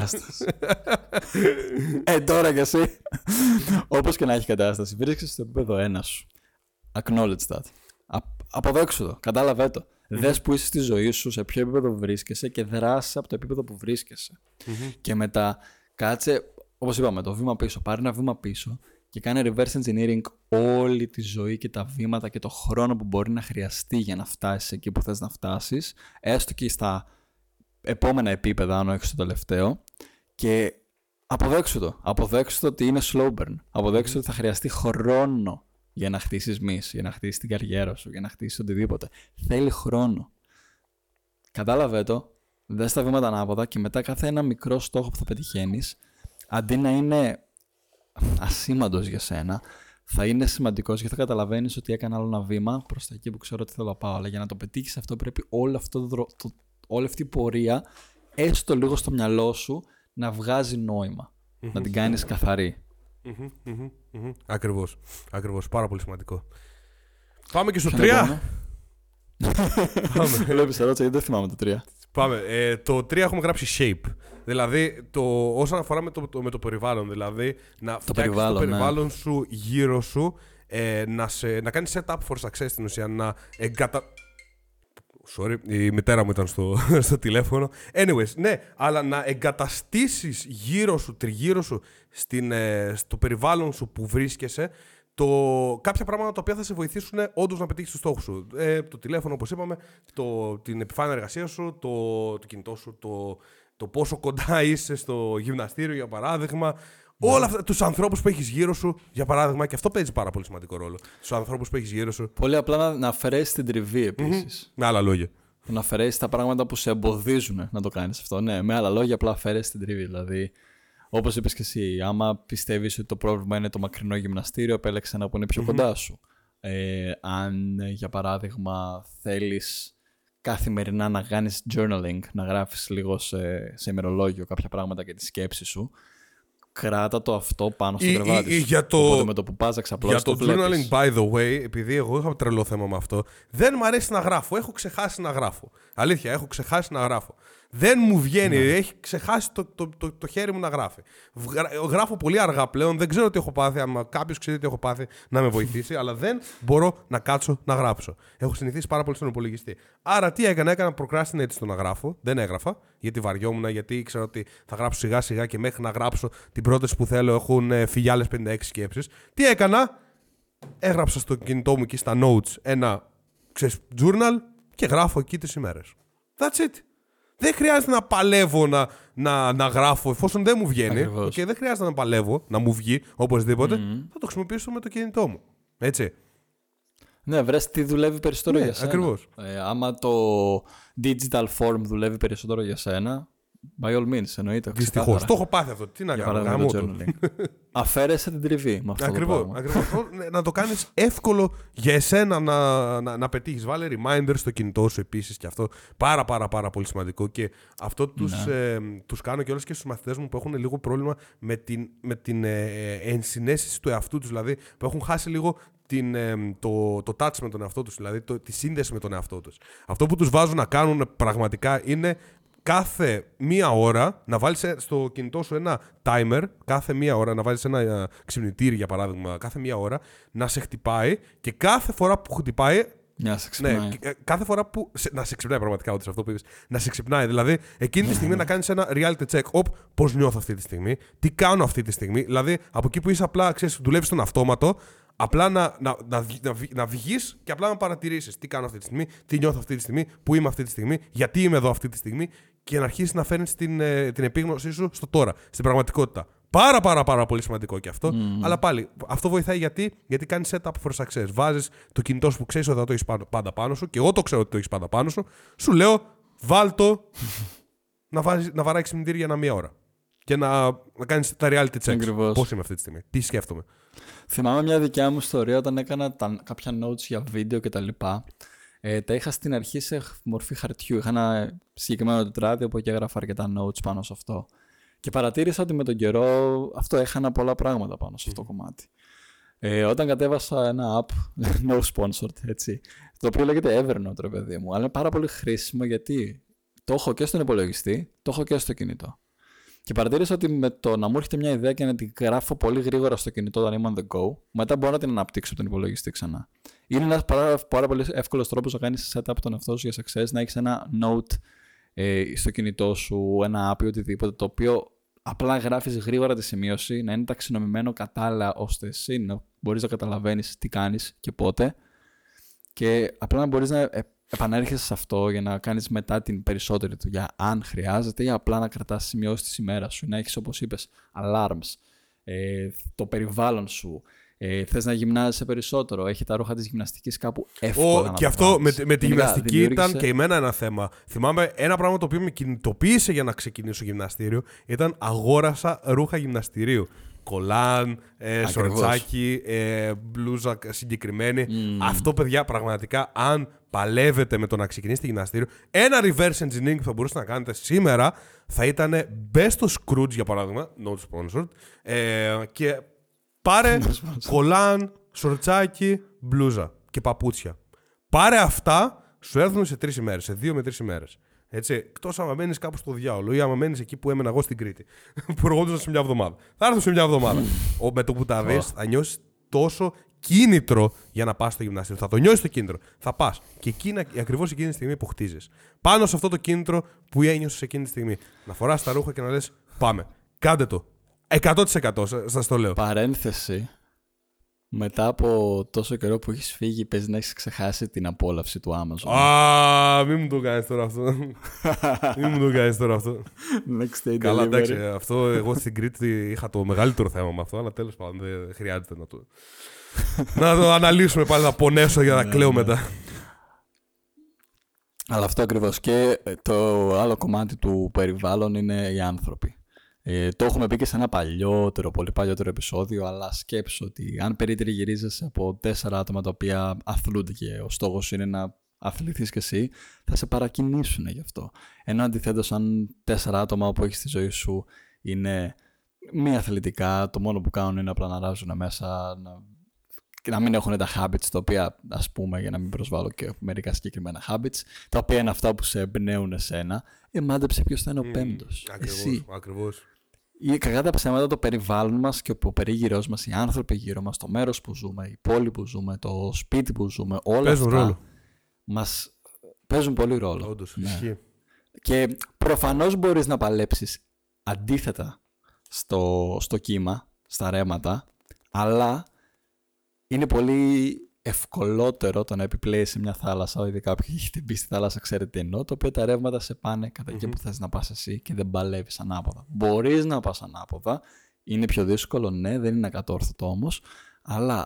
Τώρα κι εσύ. Όπως και να έχει κατάσταση, βρίσκεσαι στο επίπεδο 1 σου. Acknowledge that. Αποδέξου το, κατάλαβε το. Δες που είσαι στη ζωή σου, σε ποιο επίπεδο βρίσκεσαι και δράσαι από το επίπεδο που βρίσκεσαι. Και μετά κάτσε, όπως είπαμε, το βήμα πίσω. Πάρε ένα βήμα πίσω και κάνε reverse engineering όλη τη ζωή και τα βήματα και το χρόνο που μπορεί να χρειαστεί για να φτάσεις εκεί που θες να φτάσεις, έστω και στα επόμενα επίπεδα, αν όχι στο τελευταίο. Και Αποδέξου το ότι είναι slow burn. Αποδέξου ότι θα χρειαστεί χρόνο για να χτίσεις μυς, για να χτίσεις την καριέρα σου, για να χτίσεις οτιδήποτε. Θέλει χρόνο. Κατάλαβε το, δες τα βήματα ανάποδα και μετά κάθε ένα μικρό στόχο που θα πετυχαίνεις, αντί να είναι ασήμαντος για σένα, θα είναι σημαντικός γιατί θα καταλαβαίνεις ότι έκανα άλλο ένα βήμα προς τα εκεί που ξέρω ότι θέλω να πάω. Αλλά για να το πετύχεις αυτό πρέπει όλη αυτή η πορεία, έστω λίγο στο μυαλό σου, να βγάζει νόημα. Να την κάνεις καθαρή. Ακριβώς. Πάρα πολύ σημαντικό. Πάμε και στο 3. Βλέπεις ερώτηση, γιατί δεν θυμάμαι το 3. Πάμε. Το 3 έχουμε γράψει shape. Δηλαδή, όσον αφορά με το περιβάλλον, δηλαδή να φτιάξεις το περιβάλλον σου γύρω σου, να κάνεις setup for success στην ουσία, Sorry, η μητέρα μου ήταν στο τηλέφωνο. Anyways, ναι, αλλά να εγκαταστήσεις γύρω σου, τριγύρω σου, στο περιβάλλον σου που βρίσκεσαι, κάποια πράγματα τα οποία θα σε βοηθήσουν όντως να πετύχεις τους στόχους σου. Το τηλέφωνο, όπως είπαμε, την επιφάνεια εργασίας σου, το κινητό σου, το πόσο κοντά είσαι στο γυμναστήριο, για παράδειγμα. Όλα αυτά, τους ανθρώπους που έχεις γύρω σου, για παράδειγμα, και αυτό παίζει πάρα πολύ σημαντικό ρόλο. Τους ανθρώπους που έχεις γύρω σου. Πολύ απλά να αφαιρέσεις την τριβή επίσης. Με άλλα λόγια. Να αφαιρέσεις τα πράγματα που σε εμποδίζουν να το κάνεις αυτό. Ναι, με άλλα λόγια, απλά αφαιρέσεις την τριβή. Δηλαδή, όπως είπες και εσύ, άμα πιστεύεις ότι το πρόβλημα είναι το μακρινό γυμναστήριο, επέλεξε ένα που είναι πιο κοντά σου. Αν, για παράδειγμα, θέλεις καθημερινά να κάνεις journaling, να γράφεις λίγο σε ημερολόγιο κάποια πράγματα και τη σκέψη σου, κράτα το αυτό πάνω στο κρεβάτι σου. Οπότε με το που πας να ξαπλώσεις το βλέπεις. Για το journaling, by the way, επειδή εγώ είχα τρελό θέμα με αυτό, δεν μου αρέσει να γράφω. Έχω ξεχάσει να γράφω. Αλήθεια, έχω ξεχάσει να γράφω. Δεν μου βγαίνει, έχει ξεχάσει το χέρι μου να γράφει. Γράφω πολύ αργά πλέον, δεν ξέρω τι έχω πάθει. Αν κάποιος ξέρει τι έχω πάθει, να με βοηθήσει, αλλά δεν μπορώ να κάτσω να γράψω. Έχω συνηθίσει πάρα πολύ στον υπολογιστή. Άρα τι έκανα procrastinate στο να γράφω. Δεν έγραφα, γιατί βαριόμουν, γιατί ήξερα ότι θα γράψω σιγά σιγά και μέχρι να γράψω την πρόταση που θέλω έχουν φύγει άλλες 56 σκέψεις. Τι έκανα, έγραψα στο κινητό μου εκεί στα notes ένα journal και γράφω εκεί τις ημέρες. That's it. Δεν χρειάζεται να παλεύω να γράφω εφόσον δεν μου βγαίνει. Και δεν χρειάζεται να παλεύω να μου βγει οπωσδήποτε. Θα το χρησιμοποιήσω με το κινητό μου. Έτσι. Ναι, βρες τι δουλεύει περισσότερο για σένα. Ακριβώς. Άμα το digital form δουλεύει περισσότερο για σένα, by all means, εννοείται. Δυστυχώς. Το έχω πάθει αυτό. Τι να κάνω. Αφαίρεσε την τριβή με αυτό. Ακριβώς. Να το κάνεις εύκολο για εσένα να πετύχεις. Βάλε reminder στο κινητό σου επίσης και αυτό. πάρα πολύ σημαντικό. Και αυτό τους κάνω και όλες και στους μαθητές μου που έχουν λίγο πρόβλημα με την ενσυναίσθηση του εαυτού τους. Δηλαδή που έχουν χάσει λίγο το touch με τον εαυτό τους. Δηλαδή τη σύνδεση με τον εαυτό τους. Αυτό που τους βάζουν να κάνουν πραγματικά είναι κάθε μία ώρα να βάλεις στο κινητό σου ένα timer, κάθε μία ώρα να βάλεις ένα ξυπνητήρι για παράδειγμα, κάθε μία ώρα να σε χτυπάει και κάθε φορά που χτυπάει. Να σε ξυπνάει. Ναι, κάθε φορά που. Να σε ξυπνάει πραγματικά, όντως αυτό που είπες. Να σε ξυπνάει. Δηλαδή, εκείνη τη στιγμή να κάνεις ένα reality check. Πώς νιώθω αυτή τη στιγμή, τι κάνω αυτή τη στιγμή. Δηλαδή, από εκεί που είσαι απλά, δουλεύεις στον αυτόματο, απλά να βγεις και απλά να παρατηρήσεις τι κάνω αυτή τη στιγμή, τι νιώθω αυτή τη στιγμή, πού είμαι αυτή τη στιγμή, γιατί είμαι εδώ αυτή τη στιγμή και να αρχίσεις να φέρνεις την επίγνωσή σου στο τώρα, στην πραγματικότητα. Πάρα πολύ σημαντικό και αυτό. Αλλά πάλι, αυτό βοηθάει γιατί κάνεις setup for success. Βάζεις το κινητό σου που ξέρεις ότι θα το έχεις πάντα πάνω σου και εγώ το ξέρω ότι το έχεις πάντα πάνω σου. Σου λέω, βάλ το να βαράει ξυπνητήρι για μία ώρα. Και να κάνεις τα reality checks. Πώς είμαι αυτή τη στιγμή, τι σκέφτομαι. Θυμάμαι μια δικιά μου ιστορία όταν έκανα κάποια notes για βίντεο κτλ. Τα είχα στην αρχή σε μορφή χαρτιού. Είχα ένα συγκεκριμένο τετράδιο όπου και έγραφα αρκετά notes πάνω σε αυτό. Και παρατήρησα ότι με τον καιρό αυτό έχανα πολλά πράγματα πάνω σε αυτό το κομμάτι. Όταν κατέβασα ένα app, no sponsored, έτσι, το οποίο λέγεται Evernote, ρε παιδί μου, αλλά είναι πάρα πολύ χρήσιμο γιατί το έχω και στον υπολογιστή, το έχω και στο κινητό. Και παρατήρησα ότι με το να μου έρχεται μια ιδέα και να την γράφω πολύ γρήγορα στο κινητό όταν είμαι on the go, μετά μπορώ να την αναπτύξω από τον υπολογιστή ξανά. Είναι ένας πάρα πολύ εύκολος τρόπος να κάνεις setup τον εαυτό σου για success, να έχεις ένα note στο κινητό σου, ένα app ή οτιδήποτε, το οποίο απλά γράφεις γρήγορα τη σημείωση, να είναι ταξινομημένο κατάλληλα ώστε εσύ να μπορείς να καταλαβαίνεις τι κάνεις και πότε. Και απλά να μπορείς να επανέρχεσαι σε αυτό για να κάνεις μετά την περισσότερη δουλειά, αν χρειάζεται, ή απλά να κρατάς σημειώσεις της ημέρας σου, να έχεις, όπως είπες, alarms, το περιβάλλον σου. Θες να γυμνάζεσαι περισσότερο, έχει τα ρούχα της γυμναστικής κάπου εύκολα. Και αυτό με τη γυμναστική ήταν και εμένα ένα θέμα. Θυμάμαι ένα πράγμα το οποίο με κινητοποίησε για να ξεκινήσω γυμναστήριο ήταν αγόρασα ρούχα γυμναστηρίου. Κολάν, σορτσάκι, μπλούζα συγκεκριμένη. Αυτό, παιδιά, πραγματικά, αν παλεύετε με το να ξεκινήσετε γυμναστήριο, ένα reverse engineering που θα μπορούσατε να κάνετε σήμερα θα ήταν μπε στο Scrooge, για παράδειγμα, not sponsored, και πάρε κολάν, σορτσάκι, μπλούζα και παπούτσια. Πάρε αυτά, σου έρθουν σε 3 ημέρες, σε 2 με 3 ημέρες. Έτσι, εκτός άμα μένεις κάπου στο διάολο ή άμα μένεις εκεί που έμενα εγώ στην Κρήτη, που εργόντουσαν σε μια εβδομάδα. Θα έρθουν σε μια εβδομάδα. Με το που τα δεις, θα νιώσεις τόσο κίνητρο για να πας στο γυμναστήριο. Θα το νιώσεις το κίνητρο. Θα πας. Και ακριβώς εκείνη τη στιγμή που χτίζεις. Πάνω σε αυτό το κίνητρο που ένιωσες εκείνη τη στιγμή. Να φοράς τα ρούχα και να λες: πάμε. Κάντε το. 100% σας το λέω. Παρένθεση. Μετά από τόσο καιρό που έχεις φύγει, παίζει να έχεις ξεχάσει την απόλαυση του Amazon. Μην μου το κάνεις τώρα αυτό. Μην μου το κάνεις τώρα αυτό. Next day Καλά, delivery. εντάξει. Αυτό εγώ στην Κρήτη είχα το μεγαλύτερο θέμα με αυτό, αλλά τέλος πάντων δεν χρειάζεται να το αναλύσουμε πάλι, να πονέσω για να κλαίω μετά. Αλλά αυτό ακριβώς. Και το άλλο κομμάτι του περιβάλλον είναι οι άνθρωποι. Το έχουμε πει και σε ένα πολύ παλιότερο επεισόδιο, αλλά σκέψου ότι αν περιτριγυρίζεσαι από 4 άτομα τα οποία αθλούνται και ο στόχος είναι να αθληθείς κι εσύ, θα σε παρακινήσουν γι' αυτό. Ενώ αντιθέτως, αν 4 άτομα που έχεις στη ζωή σου είναι μη αθλητικά, το μόνο που κάνουν είναι απλά να ράζουν μέσα, και να μην έχουν τα habits, τα οποία, ας πούμε, για να μην προσβάλλω και μερικά συγκεκριμένα habits, τα οποία είναι αυτά που σε εμπνέουν εσένα, μάντεψε ποιος θα είναι ο πέμπτος. Εσύ. Ακριβώς. Κακά τα ψέματα, το περιβάλλον μας και ο περίγυρός μας, οι άνθρωποι γύρω μας, το μέρος που ζούμε, η πόλη που ζούμε, το σπίτι που ζούμε, όλα παίζουν αυτά ρόλο. μας παίζουν πολύ ρόλο. Όντως, ναι. ισχύει. Και προφανώς μπορείς να παλέψεις αντίθετα στο κύμα, στα ρέματα, αλλά είναι πολύ ευκολότερο το να επιπλέεις σε μια θάλασσα, ήδη κάποιοι έχετε μπει στη θάλασσα, ξέρετε τι εννοώ, το οποίο τα ρεύματα σε πάνε κατά εκεί που θες να πας εσύ και δεν παλεύεις ανάποδα. Μπορείς να πας ανάποδα, είναι πιο δύσκολο, ναι, δεν είναι ακατόρθωτο όμως, αλλά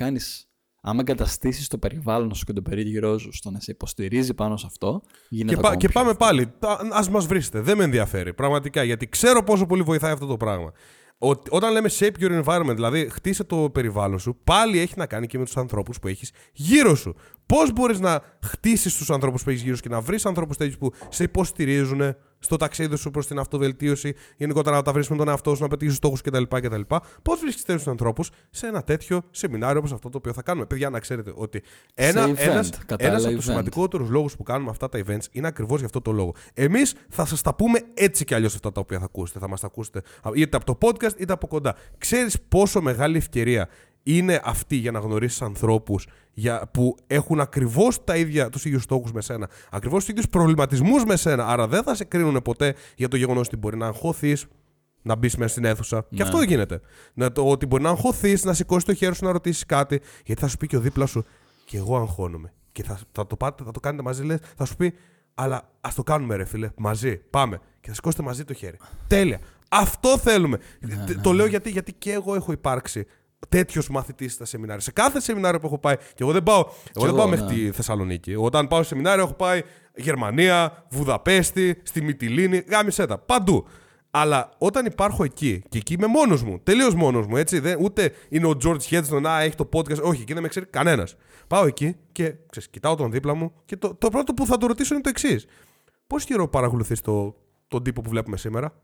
άμα εγκαταστήσεις το περιβάλλον σου και τον περίγυρό σου στο να σε υποστηρίζει πάνω σε αυτό, γίνεται και πάμε πάλι. Ας μας βρίσετε. Δεν με ενδιαφέρει. Πραγματικά. Γιατί ξέρω πόσο πολύ βοηθάει αυτό το πράγμα. Όταν λέμε shape your environment, δηλαδή χτίσε το περιβάλλον σου, πάλι έχει να κάνει και με τους ανθρώπους που έχεις γύρω σου. Πώς μπορείς να χτίσεις τους ανθρώπους που έχεις γύρω σου και να βρεις ανθρώπους τέτοιους που σε υποστηρίζουν στο ταξίδι σου προς την αυτοβελτίωση, γενικότερα να τα βρεις με τον εαυτό σου, να πετύχεις στόχους κτλ. Πώς βρίσκεις τέτοιους ανθρώπους σε ένα τέτοιο σεμινάριο όπως αυτό το οποίο θα κάνουμε? Παιδιά, να ξέρετε ότι ένας από τους σημαντικότερους λόγους που κάνουμε αυτά τα events είναι ακριβώς για αυτό το λόγο. Εμείς θα σας τα πούμε έτσι κι αλλιώς αυτά τα οποία θα ακούσετε. Θα μας τα ακούσετε είτε από το podcast είτε από κοντά. Ξέρεις πόσο μεγάλη ευκαιρία είναι αυτή για να γνωρίσεις ανθρώπους που έχουν ακριβώς τους ίδιους στόχους με σένα, ακριβώς τους ίδιους προβληματισμούς με σένα, άρα δεν θα σε κρίνουν ποτέ για το γεγονός ότι μπορεί να αγχωθείς να μπεις μέσα στην αίθουσα. Ναι. Και αυτό γίνεται. Ότι μπορεί να αγχωθείς, να σηκώσεις το χέρι σου να ρωτήσεις κάτι, γιατί θα σου πει και ο δίπλα σου, και εγώ αγχώνομαι. Και θα το κάνετε μαζί, λες, θα σου πει, αλλά ας το κάνουμε, ρε φίλε, μαζί. Πάμε. Και θα σηκώσετε μαζί το χέρι. Τέλεια. Αυτό θέλουμε. Το λέω γιατί και εγώ έχω υπάρξει τέτοιος μαθητής στα σεμινάρια. Σε κάθε σεμινάριο που έχω πάει, και εγώ δεν πάω μέχρι τη Θεσσαλονίκη. Όταν πάω σε σεμινάριο, έχω πάει Γερμανία, Βουδαπέστη, στη Μυτιλήνη, γάμισέ τα, παντού. Αλλά όταν υπάρχω εκεί, και εκεί είμαι μόνος μου, τελείως μόνος μου, έτσι, ούτε είναι ο George Hedgeston να έχει το podcast, όχι, εκεί δεν με ξέρει κανένας. Πάω εκεί και κοιτάω τον δίπλα μου και το πρώτο που θα το ρωτήσω είναι το εξής. Πόσο καιρό παρακολουθείς τον τύπο που βλέπουμε σήμερα?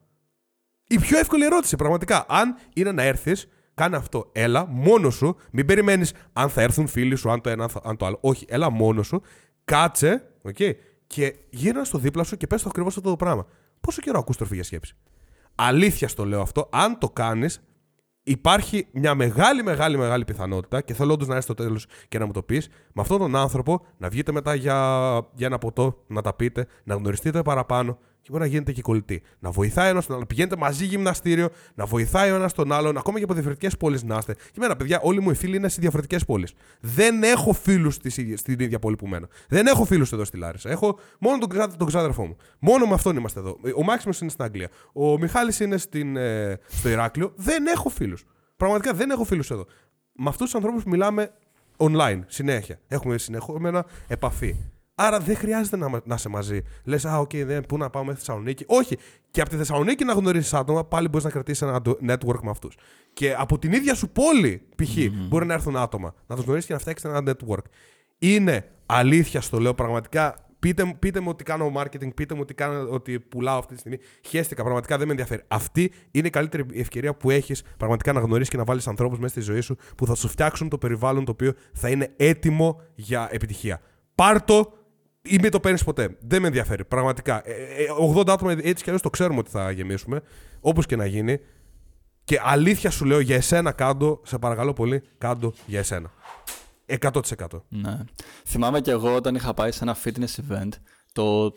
Η πιο εύκολη ερώτηση, πραγματικά. Αν είναι να έρθεις, κάνε αυτό. Έλα μόνος σου. Μην περιμένεις αν θα έρθουν φίλοι σου, αν το ένα, αν το άλλο. Όχι, έλα μόνος σου. Κάτσε, okay, και γύρνα στο δίπλα σου και πες το ακριβώς αυτό το πράγμα. Πόσο καιρό ακούς τροφή για σκέψη? Αλήθεια στο λέω αυτό. Αν το κάνεις, υπάρχει μια μεγάλη πιθανότητα, και θέλω όντως να έρθει στο τέλος και να μου το πεις, με αυτόν τον άνθρωπο να βγείτε μετά για ένα ποτό, να τα πείτε, να γνωριστείτε παραπάνω και μπορεί να γίνετε και κολλητοί. Να βοηθάει ένας τον άλλον. Πηγαίνετε μαζί γυμναστήριο, να βοηθάει ο ένας τον άλλον, ακόμα και από διαφορετικές πόλεις να είστε. Και εμένα, παιδιά, όλοι μου οι φίλοι είναι σε διαφορετικές πόλεις. Δεν έχω φίλους στην ίδια πόλη που μένω. Δεν έχω φίλους εδώ στη Λάρισα. Έχω μόνο τον ξάδερφό μου. Μόνο με αυτόν είμαστε εδώ. Ο Μάξιμος είναι στην Αγγλία. Ο Μιχάλης είναι στο Ηράκλειο. Δεν έχω φίλους. Πραγματικά δεν έχω φίλους εδώ. Με αυτούς τους ανθρώπους μιλάμε online συνέχεια. Έχουμε συνεχόμενα επαφή. Άρα δεν χρειάζεται να είσαι μαζί. Λες, πού να πάω μέχρι Θεσσαλονίκη. Όχι. Και από τη Θεσσαλονίκη να γνωρίσεις άτομα, πάλι μπορείς να κρατήσεις ένα network με αυτούς. Και από την ίδια σου πόλη, π.χ., μπορεί να έρθουν άτομα. Να τους γνωρίσεις και να φτιάξεις ένα network. Είναι αλήθεια, στο λέω πραγματικά. Πείτε μου ότι κάνω marketing, πείτε μου ότι πουλάω αυτή τη στιγμή. Χαίστηκα, πραγματικά δεν με ενδιαφέρει. Αυτή είναι η καλύτερη ευκαιρία που έχεις πραγματικά να γνωρίσεις και να βάλεις ανθρώπους μέσα στη ζωή σου που θα σου φτιάξουν το περιβάλλον το οποίο θα είναι έτοιμο για επιτυχία. Πάρ' το ή μην το παίρνεις ποτέ. Δεν με ενδιαφέρει. Πραγματικά. 80 άτομα έτσι κι αλλιώς το ξέρουμε ότι θα γεμίσουμε. Όπως και να γίνει. Και αλήθεια σου λέω, για εσένα κάντο, σε παρακαλώ πολύ, κάντο για εσένα. 100%. Ναι. Θυμάμαι κι εγώ όταν είχα πάει σε ένα fitness event το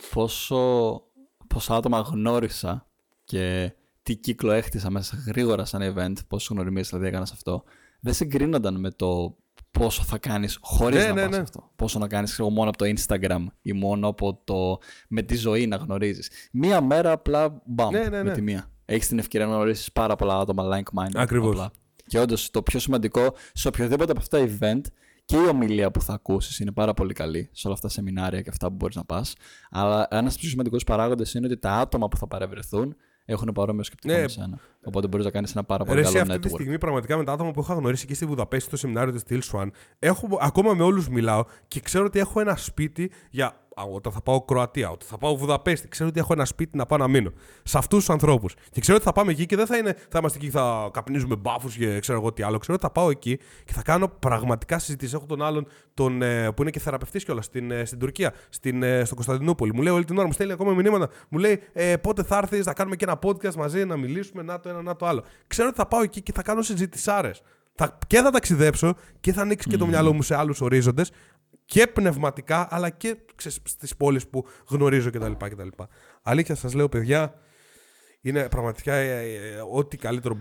πόσα άτομα γνώρισα και τι κύκλο έχτισα μέσα γρήγορα σαν event, πόσες γνωριμίες δηλαδή έκανα σε αυτό, δεν συγκρίνονταν με το πόσο θα κάνεις χωρίς να πας αυτό. Πόσο να κάνεις μόνο από το Instagram ή μόνο από με τη ζωή να γνωρίζεις. Μία μέρα απλά με τη μία. Έχεις την ευκαιρία να γνωρίσεις πάρα πολλά άτομα like-minded. Ακριβώς. Απλά. Και όντως το πιο σημαντικό σε οποιοδήποτε από αυτά τα event και η ομιλία που θα ακούσεις είναι πάρα πολύ καλή σε όλα αυτά τα σεμινάρια και αυτά που μπορείς να πας. Αλλά ένας πιο σημαντικός παράγοντας είναι ότι τα άτομα που θα παρευρεθούν έχουν παρόμοιο σκεπτικό με εσένα. Οπότε μπορείς να κάνεις ένα πάρα πολύ καλό network. Αυτή τη στιγμή, πραγματικά με τα άτομα που είχα γνωρίσει και στη Βουδαπέστη στο σεμινάριο της Steel Swan, ακόμα με όλους μιλάω και ξέρω ότι έχω ένα σπίτι για. Όταν θα πάω Κροατία, όταν θα πάω Βουδαπέστη, ξέρω ότι έχω ένα σπίτι να πάω να μείνω. Σε αυτούς τους ανθρώπους. Και ξέρω ότι θα πάμε εκεί και δεν θα είμαστε εκεί, θα καπνίζουμε μπάφους και ξέρω εγώ τι άλλο. Ξέρω ότι θα πάω εκεί και θα κάνω πραγματικά συζητήσεις. Έχω τον άλλον που είναι και θεραπευτής κιόλας στην Τουρκία, στο Κωνσταντινούπολη. Μου λέει όλη την ώρα, μου στέλνει ακόμα μηνύματα. Μου λέει πότε θα έρθεις, θα κάνουμε και ένα podcast μαζί, να μιλήσουμε, να το ένα, να το άλλο. Ξέρω ότι θα πάω εκεί και θα κάνω συζητησάρες. Και θα ταξιδέψω και θα ανοίξει και το μυαλό μου σε άλλους ορίζοντες. Και πνευματικά, αλλά και στις πόλεις που γνωρίζω κτλ. Αλήθεια σας λέω, παιδιά, είναι πραγματικά ό,τι καλύτερο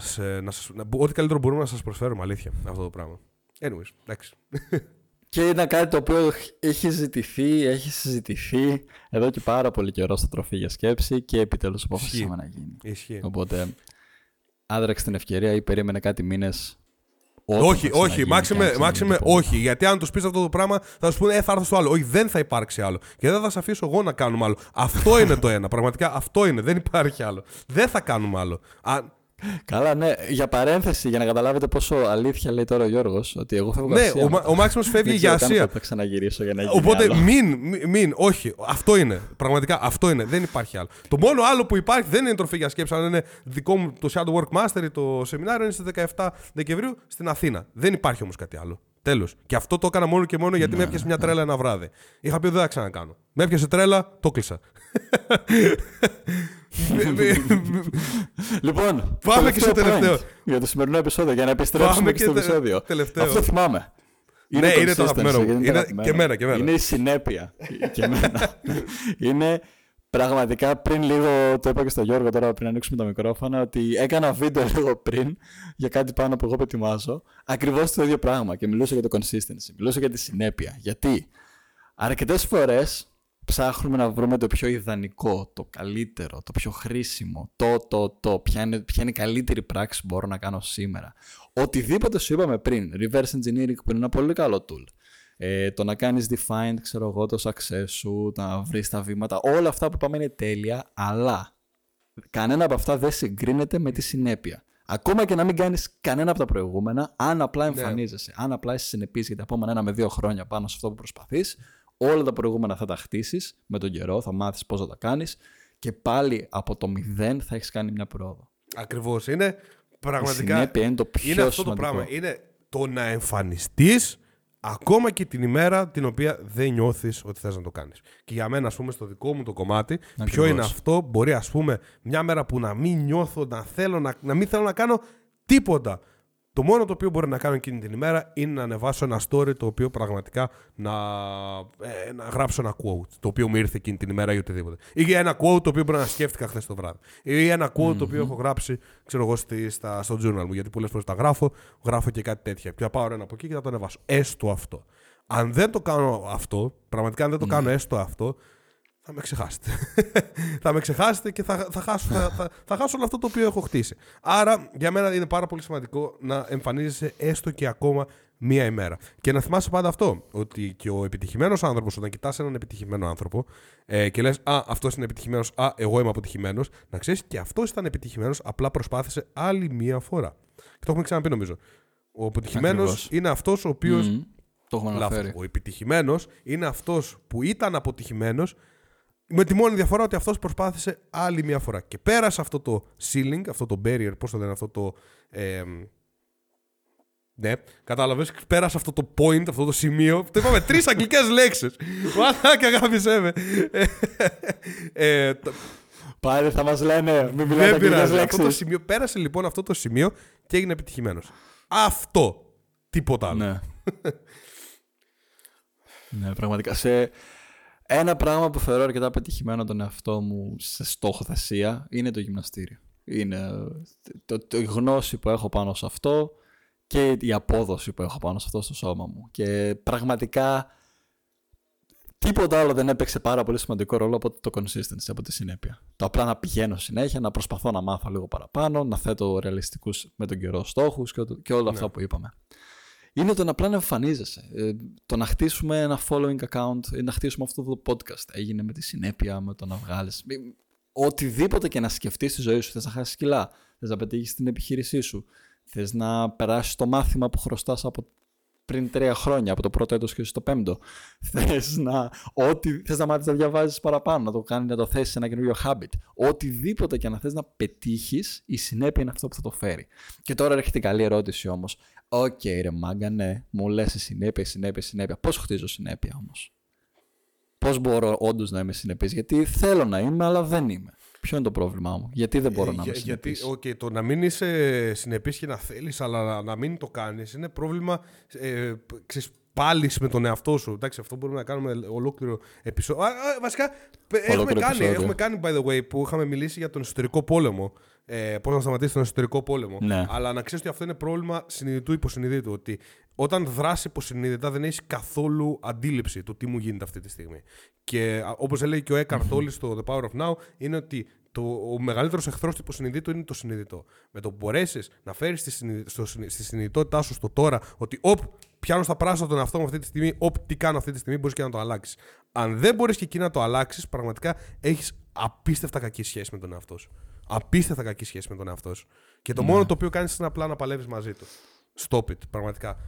μπορούμε να σας προσφέρουμε, αλήθεια, αυτό το πράγμα. Anyways, εντάξει. Και είναι κάτι το οποίο έχει συζητηθεί εδώ και πάρα πολύ καιρό στο Τροφή για Σκέψη και επιτέλους αποφασίσαμε να γίνει. Ισχύει. Οπότε, άδραξε την ευκαιρία ή περίμενε κάτι μήνες. Όχι, Μάξιμε, όχι. Γιατί αν τους πεις αυτό το πράγμα, θα σου πούνε θα έρθω στο άλλο. Όχι, δεν θα υπάρξει άλλο. Και δεν θα σε αφήσω εγώ να κάνουμε άλλο. Αυτό είναι το ένα. Πραγματικά αυτό είναι. Δεν υπάρχει άλλο. Δεν θα κάνουμε άλλο. Καλά, ναι. Για παρένθεση, για να καταλάβετε πόσο αλήθεια λέει τώρα ο Γιώργος, ότι εγώ φεύγω Ασία. Ναι, ο Μάξιμος φεύγει για Ασία. Θα ξαναγυρίσω για να γίνει. Οπότε μην, όχι. Αυτό είναι. Πραγματικά αυτό είναι. Δεν υπάρχει άλλο. Το μόνο άλλο που υπάρχει δεν είναι Τροφή για Σκέψη, αλλά είναι δικό μου το Shadow Work Mastery, το σεμινάριο είναι στις 17 Δεκεμβρίου στην Αθήνα. Δεν υπάρχει όμως κάτι άλλο. Τέλος. Και αυτό το έκανα μόνο και μόνο γιατί με έπιασε μια τρέλα ένα βράδυ. Είχα πει δεν θα ξανακάνω. Με έπιασε τρέλα, το κλείσα. Λοιπόν, πάμε και στο τελευταίο. Για το σημερινό επεισόδιο, για να επιστρέψουμε και στο επεισόδιο. Αυτό θυμάμαι. Ναι, είναι το αγαπημένο μου. Και εμένα. Είναι η συνέπεια. Και εμένα. Είναι πραγματικά πριν λίγο, το είπα και στο Γιώργο τώρα πριν ανοίξουμε το μικρόφωνο, ότι έκανα βίντεο λίγο πριν για κάτι πάνω που εγώ πετοιμάζω. Ακριβώς το ίδιο πράγμα και μιλούσα για το consistency, μιλούσα για τη συνέπεια. Γιατί αρκετές φορές ψάχνουμε να βρούμε το πιο ιδανικό, το καλύτερο, το πιο χρήσιμο, ποια είναι η καλύτερη πράξη που μπορώ να κάνω σήμερα. Οτιδήποτε σου είπαμε πριν, reverse engineering που είναι ένα πολύ καλό tool, το να κάνεις define, ξέρω εγώ, το success σου, το να βρεις τα βήματα, όλα αυτά που πάμε είναι τέλεια, αλλά κανένα από αυτά δεν συγκρίνεται με τη συνέπεια. Ακόμα και να μην κάνεις κανένα από τα προηγούμενα, αν απλά εμφανίζεσαι, αν απλά είσαι συνεπής για τα επόμενα 1 με 2 χρόνια πάνω σε αυτό που προσπαθείς, όλα τα προηγούμενα θα τα χτίσεις με τον καιρό, θα μάθεις πώς θα τα κάνεις και πάλι από το 0 θα έχεις κάνει μια πρόοδο. Ακριβώς. Είναι πραγματικά. Η συνέπεια είναι το πιο είναι αυτό σημαντικό. Το πράγμα. Είναι το να εμφανιστείς ακόμα και την ημέρα την οποία δεν νιώθεις ότι θες να το κάνεις. Και για μένα, ας πούμε, στο δικό μου το κομμάτι, ακριβώς. Ποιο είναι αυτό, μπορεί, ας πούμε, μια μέρα που να μην νιώθω, να μην θέλω να κάνω τίποτα. Το μόνο το οποίο μπορεί να κάνω εκείνη την ημέρα είναι να ανεβάσω ένα story το οποίο πραγματικά να γράψω ένα quote το οποίο μου ήρθε εκείνη την ημέρα ή οτιδήποτε. Ή ένα quote το οποίο μπορεί να σκέφτηκα χθες το βράδυ. Ή ένα quote το οποίο έχω γράψει, ξέρω εγώ, στο journal μου. Γιατί πολλές φορές τα γράφω και κάτι τέτοια. Και θα πάω ένα από εκεί και θα το ανεβάσω. Έστω αυτό. Αν δεν το κάνω αυτό, πραγματικά αν δεν το κάνω έστω αυτό, θα με ξεχάσετε. Θα με ξεχάσετε και θα χάσω όλο αυτό το οποίο έχω χτίσει. Άρα για μένα είναι πάρα πολύ σημαντικό να εμφανίζεσαι έστω και ακόμα μία ημέρα. Και να θυμάσαι πάντα αυτό, ότι και ο επιτυχημένος άνθρωπος, όταν κοιτάς έναν επιτυχημένο άνθρωπο και λες «Α, αυτός είναι επιτυχημένος, α, εγώ είμαι αποτυχημένος», να ξέρεις και αυτός ήταν επιτυχημένος, απλά προσπάθησε άλλη μία φορά. Και το έχουμε ξαναπεί νομίζω. Ο αποτυχημένος είναι αυτός ο οποίος... Το έχουμε αναφέρει. Ο επιτυχημένος είναι αυτός που ήταν αποτυχημένος, με τη μόνη διαφορά ότι αυτός προσπάθησε άλλη μια φορά. Και πέρασε αυτό το ceiling, αυτό το barrier, πώς το λένε, αυτό το... ναι, κατάλαβες, πέρασε αυτό το point, αυτό το σημείο. Το είπαμε 3 αγγλικές λέξεις. Μαλάκα, αγάπησέ με. Πάλι θα μας λένε, μην μιλάτε αγγλικές λέξεις. Πέρασε λοιπόν αυτό το σημείο και έγινε επιτυχημένος. Αυτό. Τίποτα άλλο. Ναι. Ναι, πραγματικά. Ένα πράγμα που θεωρώ αρκετά πετυχημένο τον εαυτό μου σε στόχοθεσία είναι το γυμναστήριο. Είναι η γνώση που έχω πάνω σε αυτό και η απόδοση που έχω πάνω σε αυτό στο σώμα μου. Και πραγματικά τίποτα άλλο δεν έπαιξε πάρα πολύ σημαντικό ρόλο από το consistency, από τη συνέπεια. Το απλά να πηγαίνω συνέχεια, να προσπαθώ να μάθω λίγο παραπάνω, να θέτω ρεαλιστικούς με τον καιρό στόχους και όλα αυτά που είπαμε. Είναι το να απλά να εμφανίζεσαι. Το να χτίσουμε ένα following account ή να χτίσουμε αυτό το podcast. Έγινε με τη συνέπεια, με το να βγάλεις. Οτιδήποτε και να σκεφτείς στη ζωή σου. Θες να χάσεις κιλά. Θες να πετύχεις την επιχείρησή σου. Θες να περάσεις το μάθημα που χρωστάς από πριν 3 χρόνια, από το πρώτο έτος και στο 5ο. Θες να μάθεις να διαβάζεις παραπάνω, να το θέσεις σε ένα καινούριο habit. Οτιδήποτε και να θες να πετύχεις, η συνέπεια είναι αυτό που θα το φέρει. Και τώρα έρχεται η καλή ερώτηση όμως. Οκ, ρε μάγκα, ναι, μου λες συνέπεια. Πώς χτίζω συνέπεια όμως? Πώς μπορώ όντως να είμαι συνεπής? Γιατί θέλω να είμαι, αλλά δεν είμαι. Ποιο είναι το πρόβλημά μου? Γιατί δεν μπορώ να είμαι συνεπής? Γιατί το να μην είσαι συνεπής και να θέλεις, αλλά να μην το κάνεις, είναι πρόβλημα πάλις με τον εαυτό σου. Εντάξει, αυτό μπορούμε να κάνουμε ολόκληρο επεισόδιο. Βασικά, έχουμε κάνει, by the way, που είχαμε μιλήσει για τον εσωτερικό πόλεμο. Πώς να σταματήσει τον εσωτερικό πόλεμο. Ναι. Αλλά να ξέρεις ότι αυτό είναι πρόβλημα συνειδητού υποσυνειδήτου. Ότι όταν δράσει υποσυνείδητα δεν έχεις καθόλου αντίληψη του τι μου γίνεται αυτή τη στιγμή. Και όπως έλεγε και ο Eckhart Tolle στο The Power of Now, είναι ότι ο μεγαλύτερος εχθρός του υποσυνειδήτου είναι το συνειδητό. Με το που μπορέσεις να φέρεις στη συνειδητότητά σου στο τώρα ότι πιάνω στα πράσινα τον εαυτό μου αυτή τη στιγμή, τι κάνω αυτή τη στιγμή, μπορείς και να το αλλάξεις. Αν δεν μπορείς και εκεί να το αλλάξεις, πραγματικά έχεις απίστευτα κακή σχέση με τον εαυτό σου. Απίστευτα κακή σχέση με τον εαυτό σου. Και το μόνο το οποίο κάνεις είναι απλά να παλεύεις μαζί του. Stop it, πραγματικά.